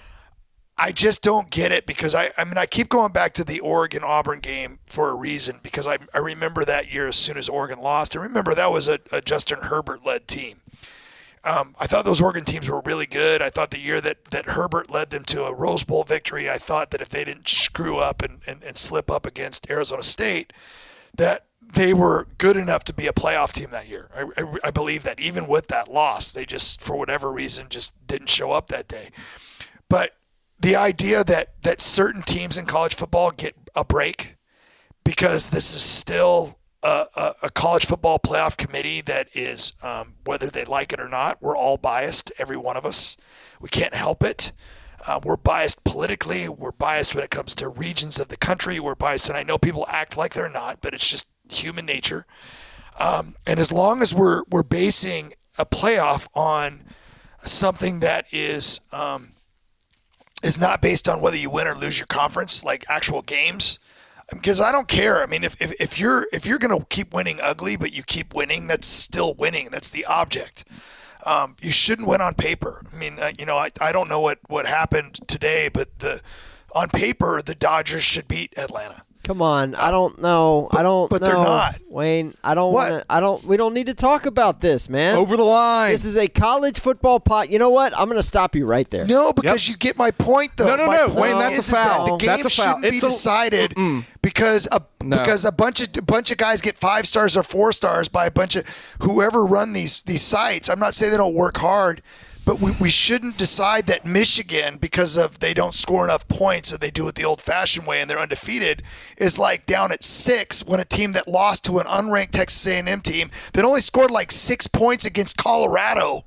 I just don't get it because, I, I mean, I keep going back to the Oregon-Auburn game for a reason because I, I remember that year as soon as Oregon lost. I remember that was a, a Justin Herbert-led team. Um, I thought those Oregon teams were really good. I thought the year that, that Herbert led them to a Rose Bowl victory, I thought that if they didn't screw up and, and, and slip up against Arizona State, that they were good enough to be a playoff team that year. I, I, I believe that even with that loss, they just, for whatever reason, just didn't show up that day. But the idea that, that certain teams in college football get a break because this is still a, a, a college football playoff committee that is, um, whether they like it or not, we're all biased, every one of us. We can't help it. Uh, we're biased politically. We're biased when it comes to regions of the country. We're biased, and I know people act like they're not, but it's just human nature. Um, and as long as we're we're basing a playoff on something that is um, is not based on whether you win or lose your conference, like actual games, because I don't care. I mean, if if, if you're if you're going to keep winning ugly, but you keep winning, that's still winning. That's the object. Um, you shouldn't win on paper. I mean, uh, you know, I, I don't know what, what happened today, but the on paper the Dodgers should beat Atlanta. Come on, I don't know. I don't but know. they're not. Wayne, I don't What? want to I don't we don't need to talk about this, man. Over the line. This is a college football pot. You know what? I'm going to stop you right there. No, because you get my point, though. No, no, my no, point Wayne, that's is a foul. That the game That's a foul. shouldn't It's be a- decided Mm-mm. because a No. because a bunch of a bunch of guys get five stars or four stars by a bunch of whoever run these these sites. I'm not saying they don't work hard, but we, we shouldn't decide that Michigan, because of they don't score enough points or they do it the old-fashioned way and they're undefeated, is like down at six when a team that lost to an unranked Texas A and M team that only scored like six points against Colorado.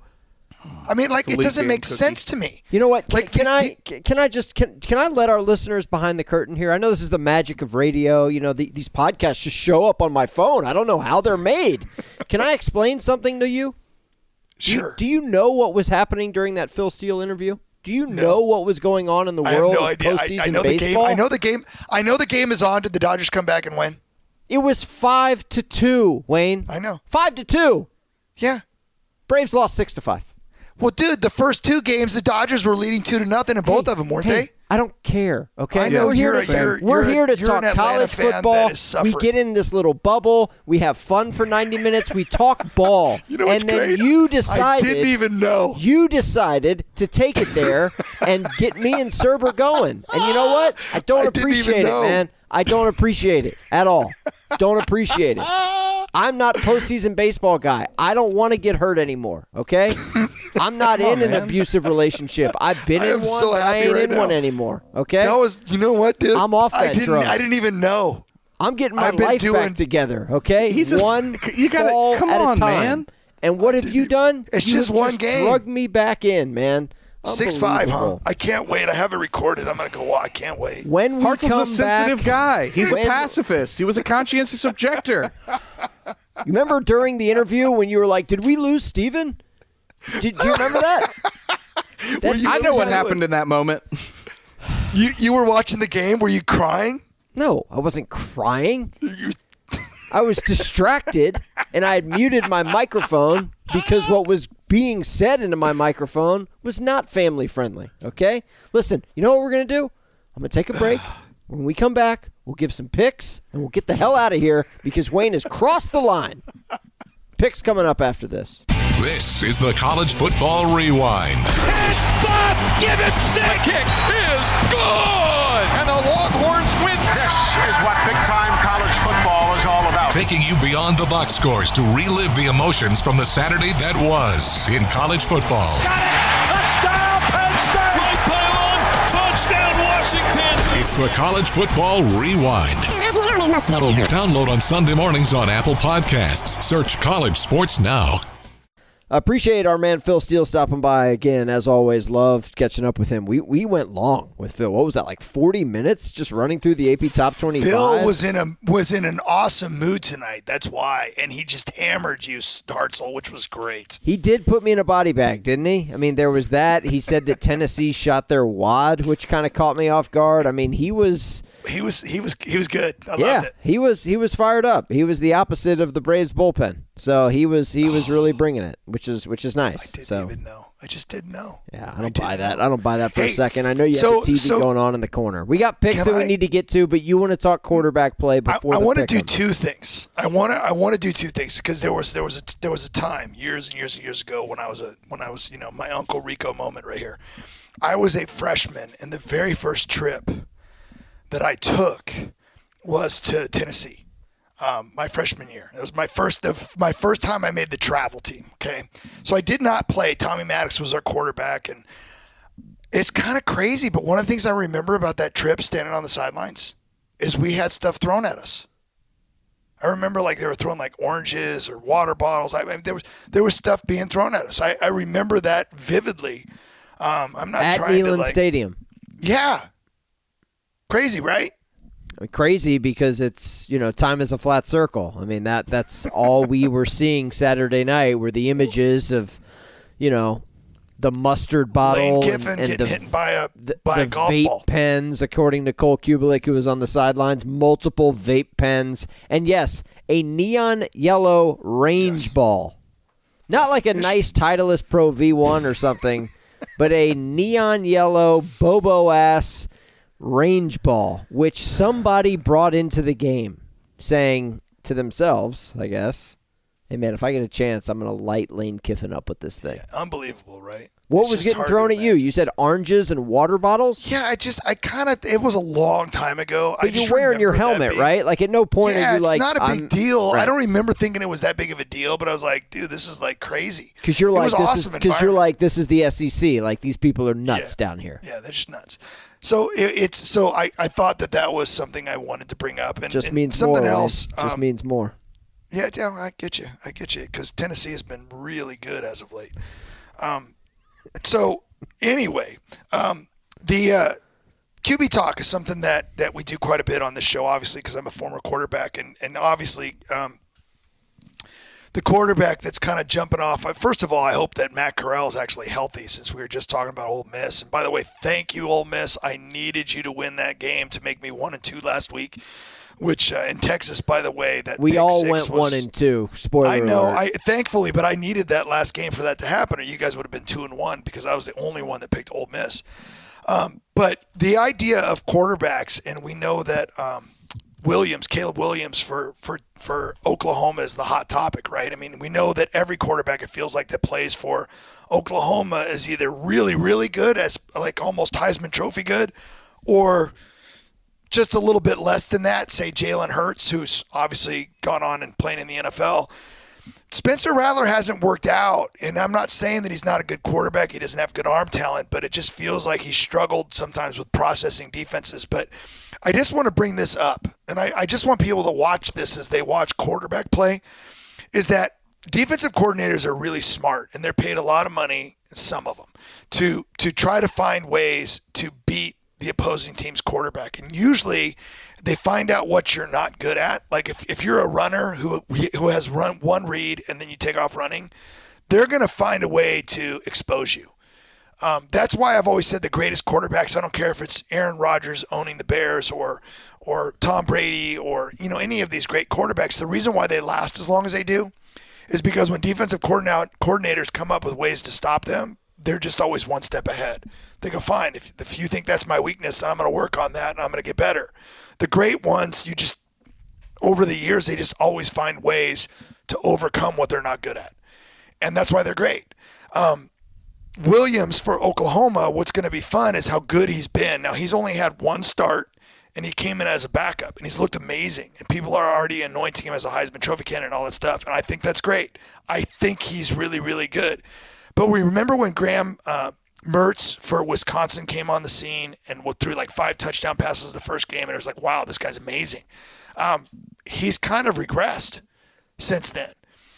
I mean, like, It's a it league doesn't game make cookie. sense to me. You know what? Can, Like, can the- I can I just can, can I let our listeners behind the curtain here? I know this is the magic of radio. You know, the, these podcasts just show up on my phone. I don't know how they're made. Can I explain something to you? Do you- Sure. Do you know what was happening during that Phil Steele interview? Do you know what was going on in the I have world no of idea. I, postseason I know the game. baseball? I know the game. I know the game is on. Did the Dodgers come back and win? It was five to two, Wayne. I know. Five to two. Yeah. Braves lost six to five. Well, dude, the first two games, the Dodgers were leading two to nothing in both of them, weren't Hey, they? I don't care. Okay, I know we're here you're to a- you're- we're you're a- here to you're talk an Atlanta college fan that football. is suffering. We get in this little bubble. We have fun for ninety minutes. We talk ball, You know what's and then great? you I decided. didn't even know. You decided to take it there and get me and Serber going. And you know what? I don't I didn't even appreciate it, know. man. I don't appreciate it at all. Don't appreciate it. I'm not postseason baseball guy. I don't want to get hurt anymore, okay? I'm not in an abusive relationship. I've been I in am one, so but I happy ain't right in now. one anymore, okay? That was, you know what, dude? I'm off I that didn't, drug. I didn't even know. I'm getting my I've been life doing- back together, okay? He's a- one you gotta- fall come at on, a time. man. And what have you done? It's You just have one game. Drug me back in, man. Six five, huh? Unbelievable. I can't wait. I have it recorded. I'm gonna go. wa- I can't wait. When we Hartzell's come a sensitive back, guy. He's when- a pacifist. He was a conscientious objector. Remember during the interview when you were like, "Did we lose Steven? Did do you remember that? That's- I know what doing? happened in that moment. You you were watching the game. Were you crying? No, I wasn't crying. I was distracted, and I had muted my microphone because what was being said into my microphone was not family friendly. Okay, listen. You know what we're gonna do? I'm gonna take a break. When we come back, we'll give some picks, and we'll get the hell out of here because Wayne has crossed the line. Picks coming up after this. This is the College Football Rewind. It's Bob Gibson. The kick is good. And the Longhorns win. This is what big-time college football is all about. Taking you beyond the box scores to relive the emotions from the Saturday that was in college football. Got it. Touchdown, Penn State. Right pylon. Touchdown, Washington. It's the College Football Rewind. Download on Sunday mornings on Apple Podcasts. Search College Sports Now. Appreciate our man Phil Steele stopping by again. As always, loved catching up with him. We we went long with Phil. What was that, like forty minutes just running through the A P Top twenty-five? Bill was in a was in an awesome mood tonight. That's why, and he just hammered you, Hartzell, which was great. He did put me in a body bag, didn't he? I mean, there was that. He said that Tennessee shot their wad, which kind of caught me off guard. I mean, he was he was he was he was good. I yeah, loved it. he was he was fired up. He was the opposite of the Braves bullpen. So he was he was oh, really bringing it, which is which is nice. I didn't so. even know. I just didn't know. Yeah, I don't I buy that. know. I don't buy that for hey, a second. I know you so, have the T V so, going on in the corner. We got picks that we I, need to get to, but you want to talk quarterback play before I, I the want to pick do two things. I want to I want to do two things because there was there was a, there was a time years and years and years ago when I was a when I was you know my Uncle Rico moment right here. I was a freshman, and the very first trip that I took was to Tennessee. Um, my freshman year. It was my first the, my first time I made the travel team, okay? So I did not play. Tommy Maddox was our quarterback, and it's kind of crazy, but one of the things I remember about that trip standing on the sidelines is we had stuff thrown at us. I remember like they were throwing like oranges or water bottles. I, I mean, there was there was stuff being thrown at us. I, I remember that vividly. Um, I'm not at trying Neyland to like, Stadium. Yeah. Crazy, right? Crazy because it's, you know, time is a flat circle. I mean, that that's all we were seeing Saturday night were the images of, you know, the mustard bottle Lane Kiffin and, and getting the, hit by a, the, by the a golf vape ball. pens, according to Cole Kubelik, who was on the sidelines, multiple vape pens. And, yes, a neon yellow range yes. ball. Not like a nice Titleist Pro V one or something, but a neon yellow Bobo-ass range ball, which somebody brought into the game, saying to themselves, I guess, hey, man, if I get a chance, I'm going to light Lane Kiffin up with this thing. Yeah, unbelievable, right? What It's was just getting hard thrown to at you? imagine. You said oranges and water bottles? Yeah, I just, I kind of, it was a long time ago. But I just you're wearing your remember that helmet, being- right? Like, at no point yeah, are you it's like, not a big I'm, deal. right. I don't remember thinking it was that big of a deal, but I was like, dude, this is like crazy. Because you're It like, was this awesome is because you're environment. like, this is the S E C. Like, these people are nuts Yeah. down here. Yeah, they're just nuts. So it, it's so I, I thought that that was something I wanted to bring up, and Just and means something more. else. Right? Just um, means more. Yeah, yeah, I get you. I get you because Tennessee has been really good as of late. Um, so anyway, um, the uh, Q B talk is something that, that we do quite a bit on this show, obviously, because I'm a former quarterback, and and obviously um, the quarterback that's kind of jumping off. First of all, I hope that Matt Corral is actually healthy, since we were just talking about Ole Miss. And by the way, thank you, Ole Miss. I needed you to win that game to make me one and two last week. Which uh, in Texas, by the way, that We pick all six went was, one and two. Spoiler I know, alert. I thankfully, but I needed that last game for that to happen, or you guys would have been two and one because I was the only one that picked Ole Miss. Um, but the idea of quarterbacks, and we know that um, Williams, Caleb Williams for, for for Oklahoma is the hot topic, right? I mean, we know that every quarterback it feels like that plays for Oklahoma is either really, really good, as like almost Heisman Trophy good, or just a little bit less than that, say Jalen Hurts, who's obviously gone on and playing in the N F L. Spencer Rattler hasn't worked out, and I'm not saying that he's not a good quarterback. He doesn't have good arm talent, but it just feels like he struggled sometimes with processing defenses. But I just want to bring this up, and I, I just want people to watch this as they watch quarterback play, is that defensive coordinators are really smart, and they're paid a lot of money, some of them, to to try to find ways to beat the opposing team's quarterback. And usually they find out what you're not good at. Like if, if you're a runner who who has run one read and then you take off running, they're going to find a way to expose you. Um, that's why I've always said the greatest quarterbacks, I don't care if it's Aaron Rodgers owning the Bears or or Tom Brady or, you know, any of these great quarterbacks, the reason why they last as long as they do is because when defensive coordinators come up with ways to stop them, they're just always one step ahead. They go, fine, if, if you think that's my weakness, I'm going to work on that and I'm going to get better. The great ones, you just, over the years, they just always find ways to overcome what they're not good at. And that's why they're great. Um, Williams for Oklahoma, what's going to be fun is how good he's been. Now, he's only had one start, and he came in as a backup, and he's looked amazing. And people are already anointing him as a Heisman Trophy candidate and all that stuff, and I think that's great. I think he's really, really good. But we remember when Graham uh, Mertz for Wisconsin came on the scene and threw like five touchdown passes the first game, and it was like, wow, this guy's amazing. Um, he's kind of regressed since then.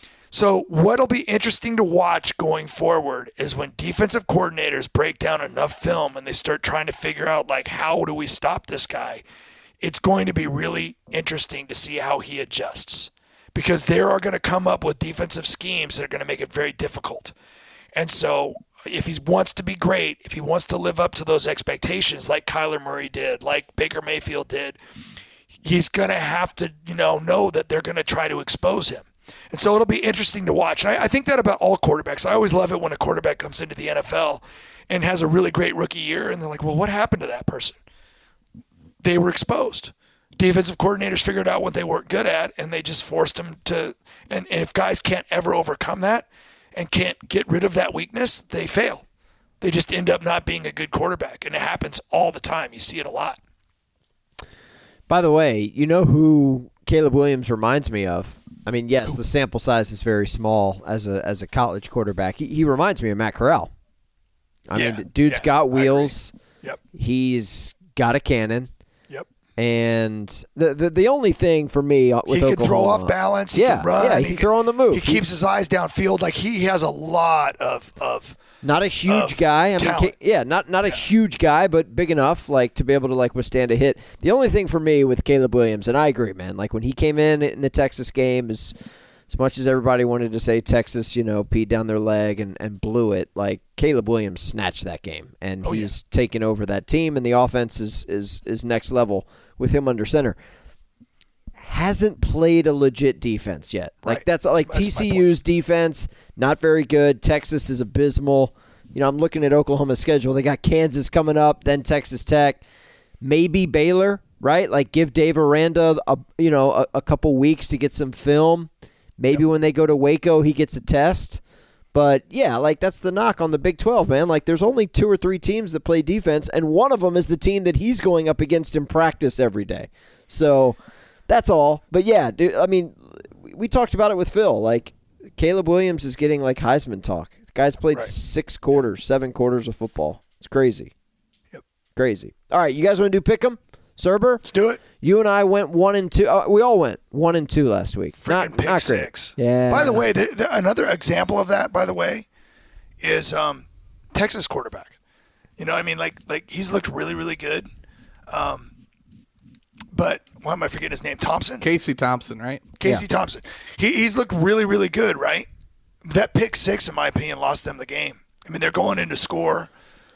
So what'll be interesting to watch going forward is when defensive coordinators break down enough film and they start trying to figure out, like, how do we stop this guy? It's going to be really interesting to see how he adjusts, because they are going to come up with defensive schemes that are going to make it very difficult. And so if he wants to be great, if he wants to live up to those expectations like Kyler Murray did, like Baker Mayfield did, he's going to have to, you know, know that they're going to try to expose him. And so it'll be interesting to watch. And I, I think that about all quarterbacks. I always love it when a quarterback comes into the N F L and has a really great rookie year, and they're like, well, what happened to that person? They were exposed. Defensive coordinators figured out what they weren't good at, and they just forced them to and, – and if guys can't ever overcome that and can't get rid of that weakness, they fail. They just end up not being a good quarterback, and it happens all the time. You see it a lot. By the way, you know who Caleb Williams reminds me of? I mean, yes, the sample size is very small as a as a college quarterback. He, he reminds me of Matt Corral. I yeah, mean, the dude's yeah, got wheels. Yep. He's got a cannon. Yep. And the the, the only thing for me with he Oklahoma, can throw off balance. He yeah, can run. Yeah, he, he can throw on the move. He keeps his eyes downfield. Like he has a lot of of. Not a huge guy. I mean, talent. yeah, not not a Yeah. huge guy, but big enough like to be able to like withstand a hit. The only thing for me with Caleb Williams, and I agree, man. Like when he came in in the Texas game, as as much as everybody wanted to say Texas, you know, peed down their leg and, and blew it, like Caleb Williams snatched that game, and oh, he's yeah. taken over that team, and the offense is is is next level with him under center. Hasn't played a legit defense yet. Like right. that's like that's, that's T C U's defense, not very good. Texas is abysmal. You know, I'm looking at Oklahoma's schedule. They got Kansas coming up, then Texas Tech, maybe Baylor, right? Like give Dave Aranda a you know a, a couple weeks to get some film. Maybe yep. when they go to Waco, he gets a test. But yeah, like that's the knock on the Big twelve, man. Like there's only two or three teams that play defense, and one of them is the team that he's going up against in practice every day. So that's all. But yeah, dude, I mean, we talked about it with Phil. Like Caleb Williams is getting like Heisman talk. The guy's played right. six quarters, seven quarters of football. It's crazy. Yep. Crazy. All right, you guys want to do Pick'em? Serber? Let's do it. You and I went one and two. Uh, we all went one and two last week. Freaking not, pick not six. Great. Yeah. By the way, the, the, another example of that, by the way, is um, Texas quarterback. You know what I mean? Like, like he's looked really, really good. Um, but why am I forgetting his name? Thompson? Casey Thompson, right? Casey Yeah. Thompson. He, he's looked really, really good, right? That pick six, in my opinion, lost them the game. I mean, they're going in to score.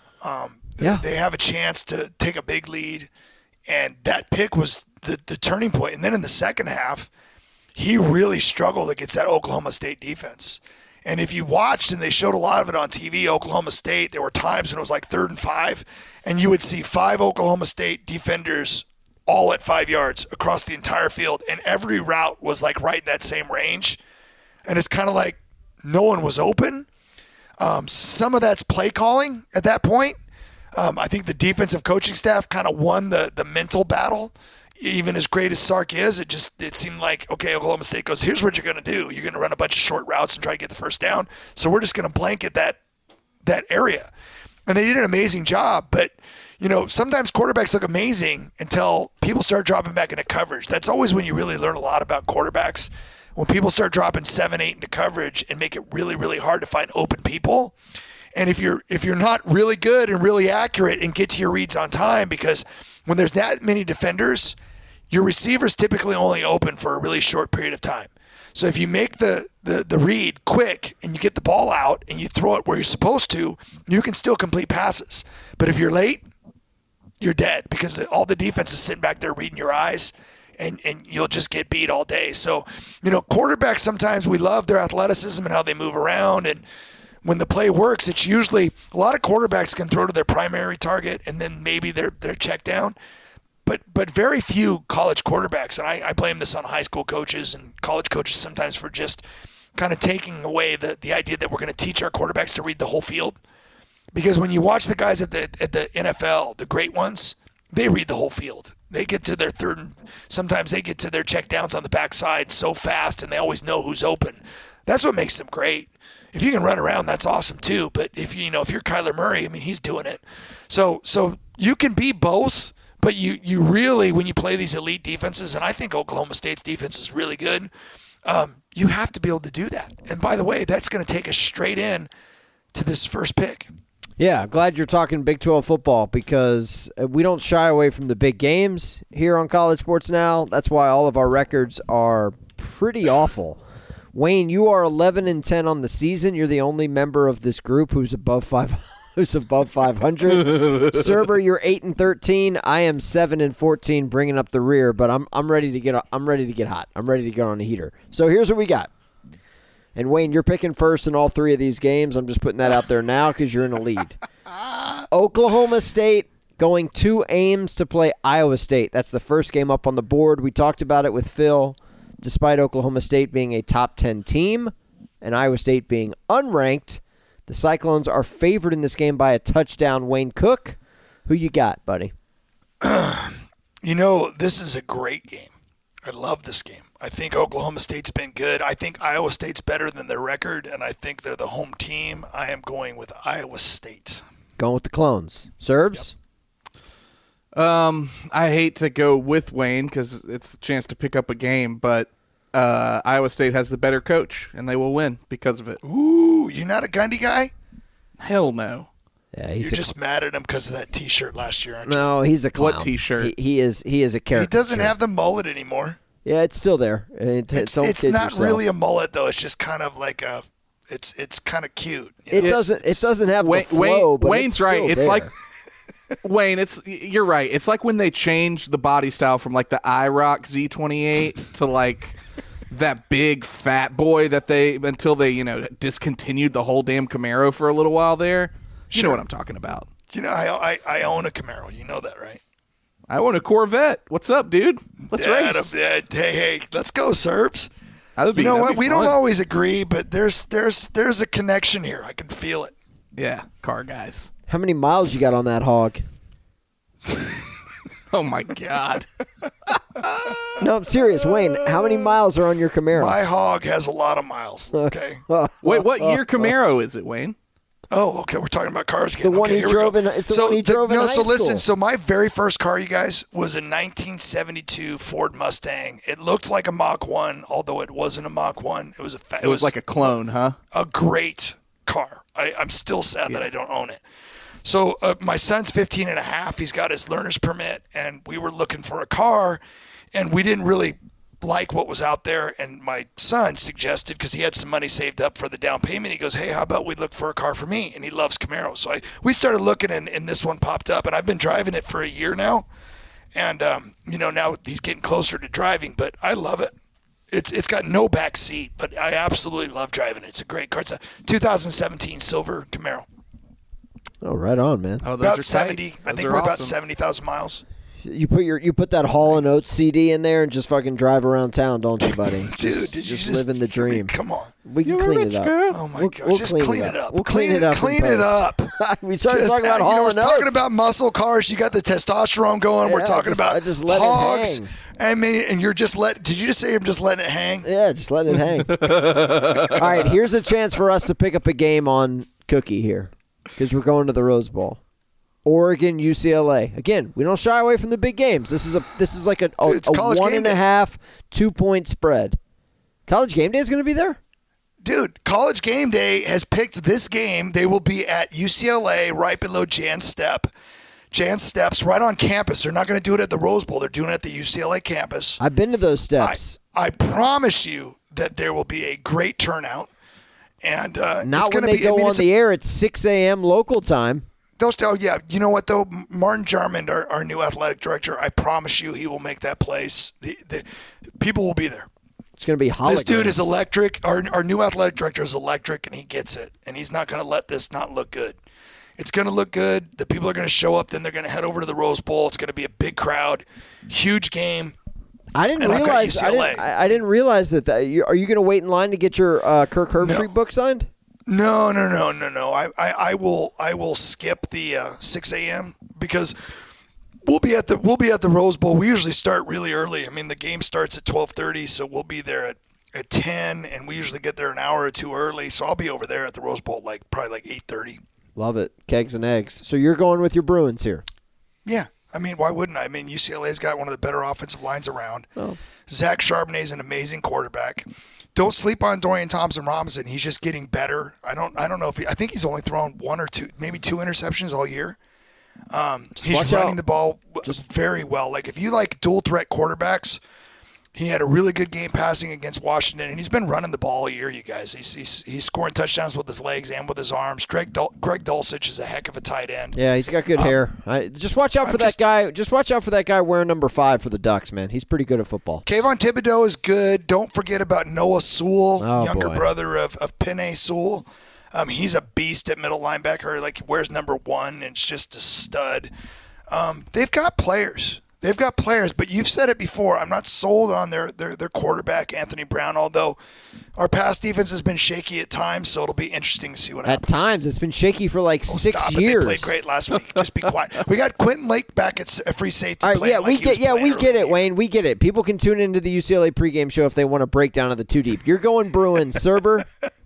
Um, Yeah. They have a chance to take a big lead. And that pick was the, the turning point. And then in the second half, he really struggled against that Oklahoma State defense. And if you watched, and they showed a lot of it on T V, Oklahoma State, there were times when it was like third and five, and you would see five Oklahoma State defenders all at five yards across the entire field, and every route was like right in that same range. And it's kind of like no one was open. Um, some of that's play calling at that point. Um, I think the defensive coaching staff kind of won the, the mental battle. Even as great as Sark is, it just it seemed like, okay, Oklahoma State goes, here's what you're going to do. You're going to run a bunch of short routes and try to get the first down. So we're just going to blanket that that area. And they did an amazing job. But, you know, sometimes quarterbacks look amazing until people start dropping back into coverage. That's always when you really learn a lot about quarterbacks. When people start dropping seven, eight into coverage and make it really, really hard to find open people. And if you're if you're not really good and really accurate and get to your reads on time, because when there's that many defenders, your receivers typically only open for a really short period of time. So if you make the, the, the read quick and you get the ball out and you throw it where you're supposed to, you can still complete passes. But if you're late, you're dead because all the defense is sitting back there reading your eyes, and, and you'll just get beat all day. So, you know, quarterbacks, sometimes we love their athleticism and how they move around, and when the play works, it's usually a lot of quarterbacks can throw to their primary target and then maybe their their check down. But but very few college quarterbacks, and I, I blame this on high school coaches and college coaches sometimes for just kind of taking away the, the idea that we're going to teach our quarterbacks to read the whole field. Because when you watch the guys at the at the N F L, the great ones, they read the whole field. They get to their third, and sometimes they get to their check downs on the backside so fast, and they always know who's open. That's what makes them great. If you can run around, that's awesome too. But if you know if you're Kyler Murray, I mean, he's doing it. So so you can be both, but you you really, when you play these elite defenses, and I think Oklahoma State's defense is really good, um, you have to be able to do that. And by the way, that's going to take us straight in to this first pick. Yeah, glad you're talking Big twelve football because we don't shy away from the big games here on College Sports Now. That's why all of our records are pretty awful Wayne, you are eleven and ten on the season. You're the only member of this group who's above five. Who's above five hundred? Cerber, you're eight and thirteen. I am seven and fourteen, bringing up the rear. But I'm I'm ready to get I'm ready to get hot. I'm ready to get on the heater. So here's what we got. And Wayne, you're picking first in all three of these games. I'm just putting that out there now because you're in the lead. Oklahoma State going to Ames to play Iowa State. That's the first game up on the board. We talked about it with Phil. Despite Oklahoma State being a top ten team and Iowa State being unranked, the Cyclones are favored in this game by a touchdown. Wayne Cook, who you got, buddy? You know, this is a great game. I love this game. I think Oklahoma State's been good. I think Iowa State's better than their record, and I think they're the home team. I am going with Iowa State. Going with the Clones. Serbs? Yep. Um, I hate to go with Wayne because it's a chance to pick up a game, but uh, Iowa State has the better coach, and they will win because of it. Ooh, you're not a Gundy guy? Hell no. Yeah, he's You're just cl- mad at him because of that T-shirt last year, aren't you? No, he's a clown. What T-shirt? He, he is He is a character. He doesn't have the mullet anymore. Yeah, it's still there. It, It's, don't it's kid not yourself. really a mullet, though. It's just kind of like a – it's it's kind of cute. you It know? doesn't. It doesn't have Wayne, the flow, Wayne, but Wayne's it's right. still It's there. like Wayne. It's you're right. It's like when they changed the body style from like the IROC Z twenty-eight to like that big fat boy that they until they you know discontinued the whole damn Camaro for a little while there. You Sure. know what I'm talking about. You know, I, I I own a Camaro. You know that, right? I want a Corvette. What's up, dude? Let's Yeah, race. yeah, hey, hey, let's go, Serbs. That'd be- You know that'd what? be We don't fun. always agree, but there's there's there's a connection here. I can feel it. Yeah, car guys. How many miles you got on that hog? Oh my god. No, I'm serious, Wayne. How many miles are on your Camaro? My hog has a lot of miles. Okay. Wait, what year Camaro is it, Wayne? Oh, okay. We're talking about cars the again. one okay, he here we drove go. in- it's the so one he drove in no, high so listen. school. So my very first car, you guys, was a nineteen seventy-two Ford Mustang. It looked like a Mach one, although it wasn't a Mach one. It was a. Fa- It was like a clone, huh? a great car. I, I'm still sad that I don't own it. So uh, my son's fifteen and a half. He's got his learner's permit, and we were looking for a car, and we didn't really like what was out there. And my son suggested, because he had some money saved up for the down payment, he goes, hey, how about we look for a car for me? And he loves Camaros. So I, we started looking, and, and this one popped up, and I've been driving it for a year now. And, um, you know, now he's getting closer to driving, but I love it. It's It's got no back seat, but I absolutely love driving it. It's a great car. It's a two thousand seventeen silver Camaro. Oh, right on, man. Oh, those About are seventy. tight. I Those think are we're about awesome. seventy thousand miles. You put your you put that Hall and Oates C D in there and just fucking drive around town, don't you, buddy? Dude, just, did you just just living the I mean, dream. come on. We can You're a clean rich it up. girl. Oh my We'll- God! we'll just clean clean it it up. up. We'll clean clean it up in Clean it post. up. We started Just, talking about uh, you know, Hall we're and talking Oates. about muscle cars. You got the testosterone going. Yeah, we're I talking just- about I just let it hogs. hang. I mean, and you're just let. Did you just say I'm just letting it hang? Yeah, just letting it hang. All right, here's a chance for us to pick up a game on Cookie here because we're going to the Rose Bowl. Oregon, U C L A. Again, we don't shy away from the big games. This is a this is like a, a, Dude, it's a college one game and a day. half, two point spread. College game day is going to be there. Dude, College Game Day has picked this game. They will be at U C L A right below Jan Stepp. Jan Steps right on campus. They're not going to do it at the Rose Bowl. They're doing it at the U C L A campus. I've been to those steps. I, I promise you that there will be a great turnout. And uh, Not it's when gonna they be, I go mean, on it's a- the air at six a.m. local time. Those, oh, yeah. You know what, though? Martin Jarmond, our, our new athletic director, I promise you he will make that place. The, the people will be there. It's going to be holograms. This dude is electric. Our, our new athletic director is electric, and he gets it. And he's not going to let this not look good. It's going to look good. The people are going to show up. Then they're going to head over to the Rose Bowl. It's going to be a big crowd. Huge game. I didn't and I've got realize. I U C L A. didn't, I, I didn't realize that. that you, are you going to wait in line to get your uh, Kirk Herbstreit book signed? No, no, no, no, no. I, I, I will I will skip the uh, six a.m. because we'll be at the we'll be at the Rose Bowl. We usually start really early. I mean, the game starts at twelve thirty, so we'll be there at, at ten, and we usually get there an hour or two early. So I'll be over there at the Rose Bowl like probably like eight thirty. Love it. Kegs and eggs. So you're going with your Bruins here. Yeah. I mean, why wouldn't I? I mean, U C L A's got one of the better offensive lines around. Oh. Zach Charbonnet's an amazing quarterback. Don't sleep on Dorian Thompson-Robinson. He's just getting better. I don't I don't know if he, I think he's only thrown one or two, maybe two interceptions all year. Um, he's watch running out. the ball w- very well. Like if you like dual threat quarterbacks, He had a really good game passing against Washington, and he's been running the ball all year, you guys. He's, he's, he's scoring touchdowns with his legs and with his arms. Greg, Dul- Greg Dulcich is a heck of a tight end. Yeah, he's got good um, hair. I, just watch out for I'm that just, guy. Just watch out for that guy wearing number five for the Ducks, man. He's pretty good at football. Kayvon Thibodeau is good. Don't forget about Noah Sewell, oh, younger boy. brother of, of Penei Sewell. Um, he's a beast at middle linebacker. Like, he wears number one, and it's just a stud. Um, they've got players. They've got players, but you've said it before. I'm not sold on their, their, their quarterback, Anthony Brown, although our pass defense has been shaky at times, so it'll be interesting to see what happens. At times. It's been shaky for like oh, six stop years. It. They played great last week. Just be quiet. We got Quentin Lake back at free safety. All right, yeah, like we get, yeah, we get it, earlier. Wayne. We get it. People can tune into the U C L A pregame show if they want a breakdown of the two deep. You're going Bruins, Serber.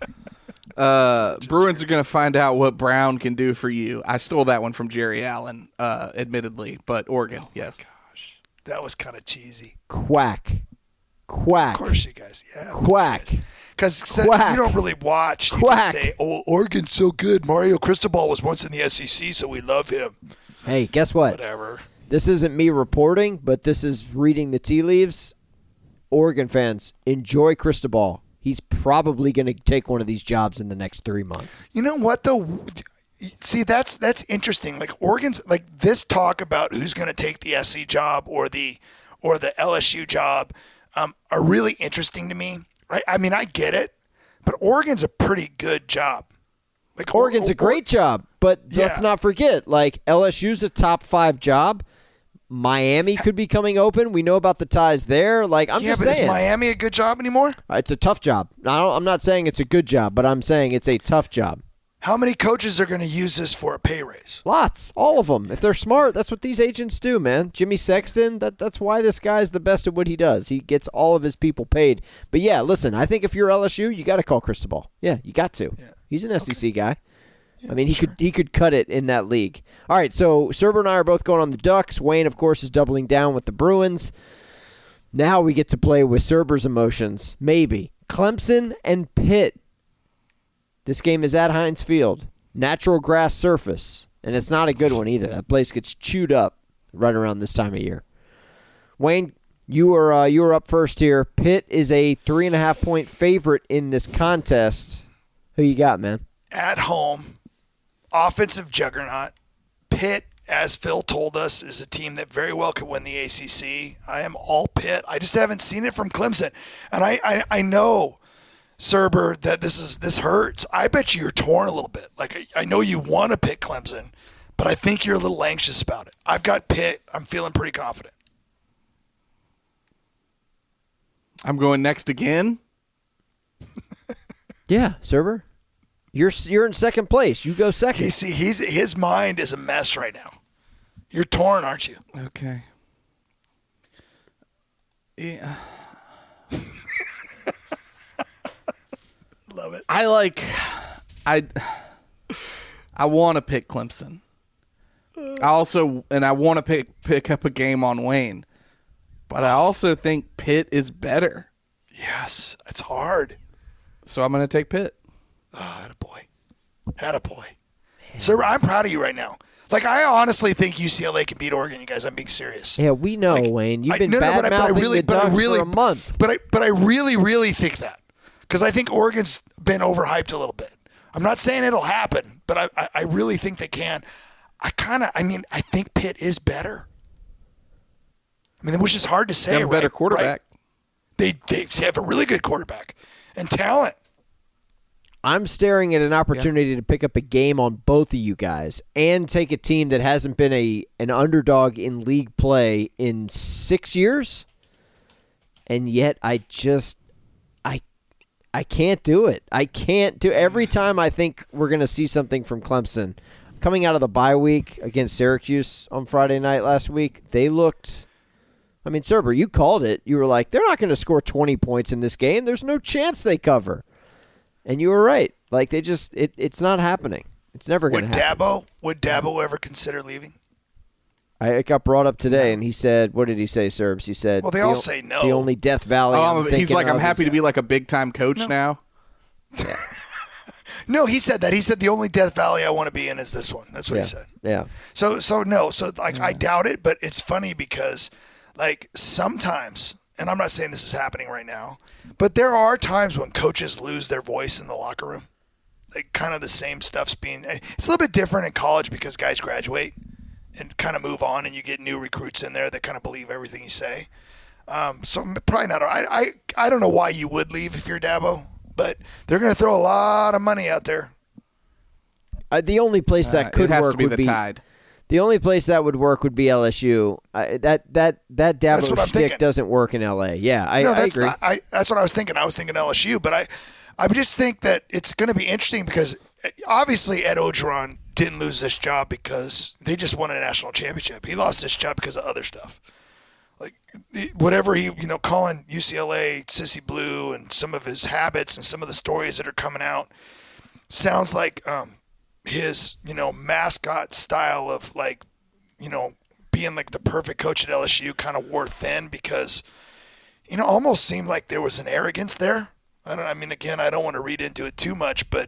Uh, Bruins are going to find out what Brown can do for you. I stole that one from Jerry Allen, uh, admittedly, but Oregon, oh yes. Gosh, that was kind of cheesy. Quack. Quack. Of course you guys, yeah. Quack. Because you don't really watch. You Quack. Say, oh, Oregon's so good. Mario Cristobal was once in the S E C, so we love him. Hey, guess what? Whatever. This isn't me reporting, but this is reading the tea leaves. Oregon fans, enjoy Cristobal. He's probably going to take one of these jobs in the next three months. You know what, though? See, that's that's interesting. Like Oregon's, like this talk about who's going to take the S C job or the or the L S U job um, are really interesting to me. I, I mean, I get it, but Oregon's a pretty good job. Like Oregon's or, or, a great job, but yeah. let's not forget, like L S U's a top five job. Miami could be coming open. We know about the ties there. Like I'm yeah, just but saying, is Miami a good job anymore? It's a tough job. I don't, I'm not saying it's a good job, but I'm saying it's a tough job. How many coaches are going to use this for a pay raise? Lots, all of them. If they're smart, that's what these agents do, man. Jimmy Sexton, that that's why this guy's the best at what he does. He gets all of his people paid. But yeah, listen, I think if you're L S U, you got to call Cristobal. Yeah, you got to. Yeah. He's an S E C okay. guy. Yeah, I mean, he sure. could he could cut it in that league. All right, so Serber and I are both going on the Ducks. Wayne, of course, is doubling down with the Bruins. Now we get to play with Serber's emotions. Maybe. Clemson and Pitt. This game is at Heinz Field. Natural grass surface. And it's not a good one either. That place gets chewed up right around this time of year. Wayne, you are, uh, you are up first here. Pitt is a three and a half point favorite in this contest. Who you got, man? At home. Offensive juggernaut. Pitt, as Phil told us, is a team that very well could win the A C C. I am all Pitt. I just haven't seen it from Clemson. And I, I, I know, Serber, that this is this hurts. I bet you you're torn a little bit. Like, I, I know you want to pick Clemson, but I think you're a little anxious about it. I've got Pitt. I'm feeling pretty confident. I'm going next again. Yeah, Serber. You're you're in second place. You go second. Okay, see, he's his mind is a mess right now. You're torn, aren't you? Okay. Yeah. Love it. I like. I. I want to pick Clemson. I also and I want to pick pick up a game on Wayne, but I also think Pitt is better. Yes, it's hard. So I'm going to take Pitt. Oh, attaboy. Attaboy. Sir, I'm proud of you right now. Like, I honestly think U C L A can beat Oregon, you guys. I'm being serious. Yeah, we know, like, Wayne. You've been I, no, no, bad-mouthing really, the Ducks really, for a month. But I, but I really, really think that. Because I think Oregon's been overhyped a little bit. I'm not saying it'll happen, but I, I, I really think they can. I kind of, I mean, I think Pitt is better. I mean, which is hard to say, They have a right? better quarterback. Right? They, they have a really good quarterback and talent. I'm staring at an opportunity yeah. to pick up a game on both of you guys and take a team that hasn't been a an underdog in league play in six years, and yet I just I I can't do it. I can't do. Every time I think we're going to see something from Clemson coming out of the bye week against Syracuse on Friday night last week, they looked. I mean, Serber, you called it. You were like, they're not going to score twenty points in this game. There's no chance they cover. And you were right. Like, they just, it, it's not happening. It's never going to happen. Dabo, would Dabo ever consider leaving? I, it got brought up today, no. and he said, what did he say, Serbs? He said, well, they the all o- say no. The only Death Valley oh, I'm He's like, I'm happy is, to be like a big-time coach no. now. Yeah. No, he said that. He said the only Death Valley I want to be in is this one. That's what yeah. he said. Yeah. So, so no. So, like, yeah. I doubt it, but it's funny because, like, sometimes and I'm not saying this is happening right now, but there are times when coaches lose their voice in the locker room. Like kind of the same stuff's being – it's a little bit different in college because guys graduate and kind of move on, and you get new recruits in there that kind of believe everything you say. Um, so probably not – I, I I don't know why you would leave if you're Dabo, but they're going to throw a lot of money out there. Uh, the only place that Uh, could it has work to be would the be Tide. the only place that would work would be L S U. Uh, that that that That's what Dabo I'm shtick thinking. doesn't work in L A. Yeah, I, no, I that's agree. not, I that's what I was thinking. I was thinking L S U, but I I just think that it's going to be interesting because obviously Ed Orgeron didn't lose this job because they just won a national championship. He lost this job because of other stuff. Like whatever he, you know, calling U C L A Sissy Blue and some of his habits and some of the stories that are coming out sounds like um, his, you know, mascot style of like, you know, being like the perfect coach at L S U kind of wore thin because, you know, almost seemed like there was an arrogance there. I don't. I mean, again, I don't want to read into it too much, but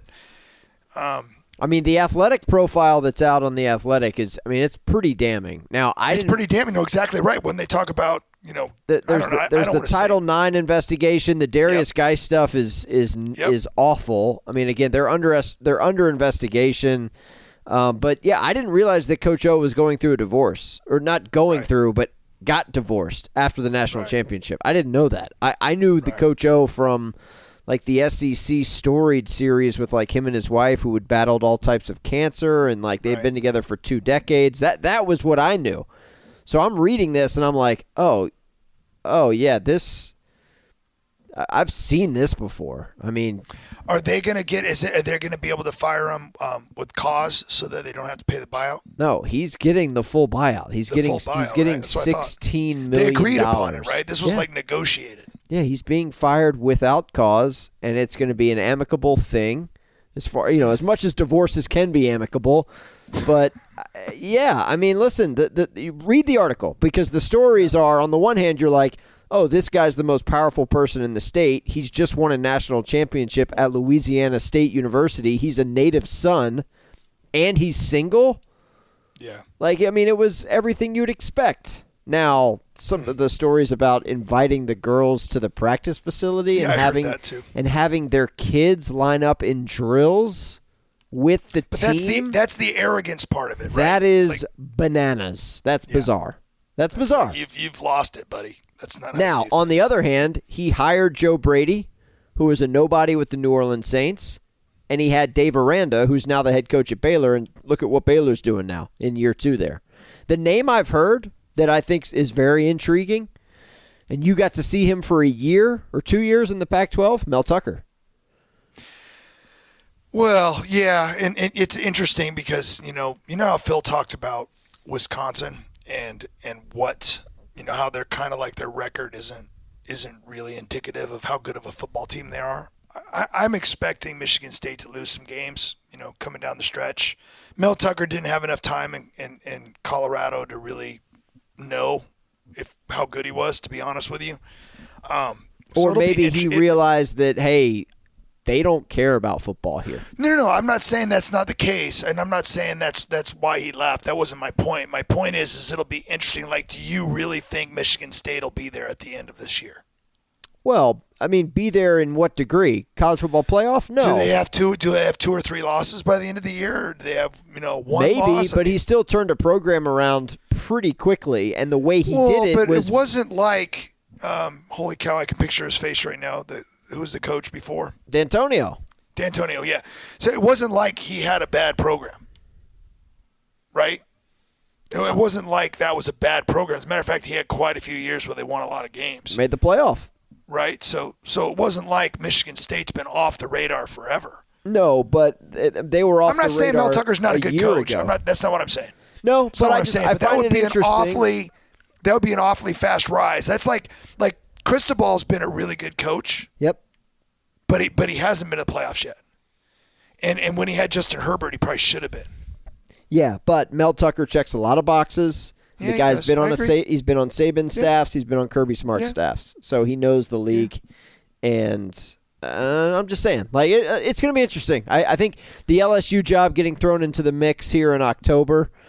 um, I mean, the athletic profile that's out on the Athletic is, I mean, it's pretty damning. Now, I it's didn't, pretty damning. No, exactly right. When they talk about, you know, the, I there's don't the, know, I- there's I don't the wanna say- Title nine investigation. The Darius Yep. Guy stuff is is Yep. is awful. I mean, again, they're under they're under investigation. Um, but yeah, I didn't realize that Coach O was going through a divorce, or not going Right. through, but got divorced after the national Right. championship. I didn't know that. I, I knew the Right. Coach O from like the S E C storied series with like him and his wife who had battled all types of cancer, and like they had Right. been together for two decades. That that was what I knew. So I'm reading this and I'm like, oh, oh yeah, this. I- I've seen this before. I mean, Are they going to get? Is it? Are they going to be able to fire him um, with cause so that they don't have to pay the buyout? no, he's getting the full buyout. He's The getting full buyout, he's getting right? That's what I thought. sixteen They million agreed dollars. upon it, right? This was Yeah. like negotiated. Yeah, he's being fired without cause, and it's going to be an amicable thing. As far you know, as much as divorces can be amicable, but uh, yeah, I mean, listen, the, the, you read the article because the stories are on the one hand, you're like, oh, this guy's the most powerful person in the state. He's just won a national championship at Louisiana State University. He's a native son, and he's single. Yeah. Like, I mean, it was everything you'd expect. Now, some of the stories about inviting the girls to the practice facility Yeah, and I heard having that too. and having their kids line up in drills with the But team. that's the that's the arrogance part of it, right? That It's is like, bananas. That's bizarre. That's bizarre. you've you've lost it, buddy. That's not how Now, you do on the other hand, he hired Joe Brady, who was a nobody with the New Orleans Saints, and he had Dave Aranda, who's now the head coach at Baylor, and look at what Baylor's doing now in year two there. The name I've heard that I think is very intriguing, and you got to see him for a year or two years in the Pac twelve, Mel Tucker. Well, yeah, and, and it's interesting because you know you know how Phil talked about Wisconsin and and what you know how they're kind of like their record isn't isn't really indicative of how good of a football team they are. I, I'm expecting Michigan State to lose some games, you know, coming down the stretch. Mel Tucker didn't have enough time in, in, in Colorado to really know if how good he was, to be honest with you. Um, so Or it'll be maybe int- he it- realized that, hey, they don't care about football here. No, no, no. I'm not saying that's not the case, and I'm not saying that's that's why he left. That wasn't my point. My point is, is it'll be interesting. Like, do you really think Michigan State will be there at the end of this year? Well, I mean, be there in what degree? College football playoff? No. Do they have two? Do they have two or three losses by the end of the year? Or do they have you know one Maybe, loss? I but mean, he still turned a program around pretty quickly, and the way he well, did it but was it wasn't like, um, holy cow! I can picture his face right now. The, who was the coach before? D'Antonio. D'Antonio, yeah. So it wasn't like he had a bad program, right? It wasn't like that was a bad program. As a matter of fact, he had quite a few years where they won a lot of games, Made the playoff. right? So, so it wasn't like Michigan State's been off the radar forever. No, but it- they were off I'm not the saying radar Mel Tucker's not a, good year coach. ago. I'm not. That's not what I'm saying. No, That's but not what I I'm just, saying. I But that find would it be an interesting. awfully, that would be an awfully fast rise. That's like like Cristobal's been a really good coach, Yep. but he but he hasn't been to the playoffs yet. And and when he had Justin Herbert, he probably should have been. Yeah, but Mel Tucker checks a lot of boxes. Yeah, the he guy's does. been I on a agree. Sa- he's been on Saban staffs, he's been on Kirby Smart Yeah. staffs, so he knows the league. And uh, I'm just saying, like it, uh, it's going to be interesting. I, I think the L S U job getting thrown into the mix here in October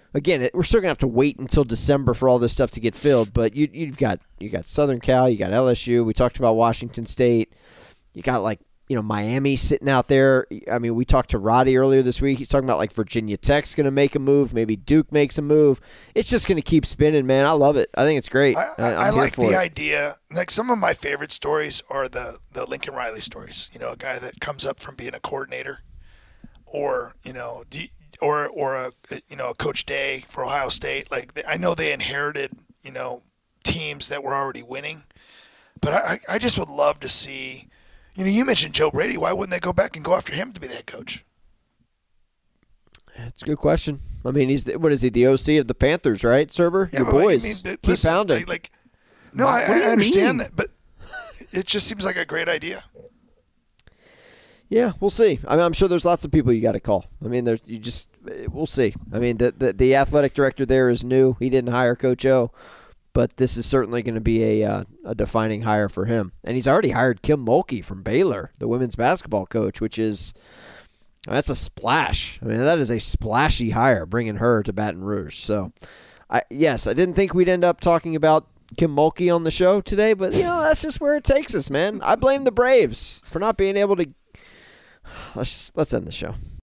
again, it, we're still gonna have to wait until December for all this stuff to get filled. But you, you've got you got Southern Cal, you got L S U. We talked about Washington State. You got like you know Miami sitting out there. I mean, we talked to Roddy earlier this week. He's talking about like Virginia Tech's gonna make a move. Maybe Duke makes a move. It's just gonna keep spinning, man. I love it. I think it's great. I, I, I'm I here like for the it. idea. Like some of my favorite stories are the the Lincoln Riley stories. You know, a guy that comes up from being a coordinator, or you know, do you, or or a you know a Coach Day for Ohio State. Like I know they inherited you know teams that were already winning, but I I just would love to see. You know, you mentioned Joe Brady. Why wouldn't they go back and go after him to be the head coach? It's a good question. I mean, he's the, what is he? The O C of the Panthers, right, Cerber? Yeah, Your but boys, I mean, but keep listen, pounding. Like, like no, What I, do you I understand mean? that, but it just seems like a great idea. Yeah, we'll see. I mean, I'm sure there's lots of people you got to call. I mean, there's you just we'll see. I mean, the, the the athletic director there is new. He didn't hire Coach O, but this is certainly going to be a uh, a defining hire for him. And he's already hired Kim Mulkey from Baylor, the women's basketball coach, which is that's a splash. I mean, that is a splashy hire, bringing her to Baton Rouge. So, I yes, I didn't think we'd end up talking about Kim Mulkey on the show today, but you know that's just where it takes us, man. I blame the Braves for not being able to. Let's just, let's end the show.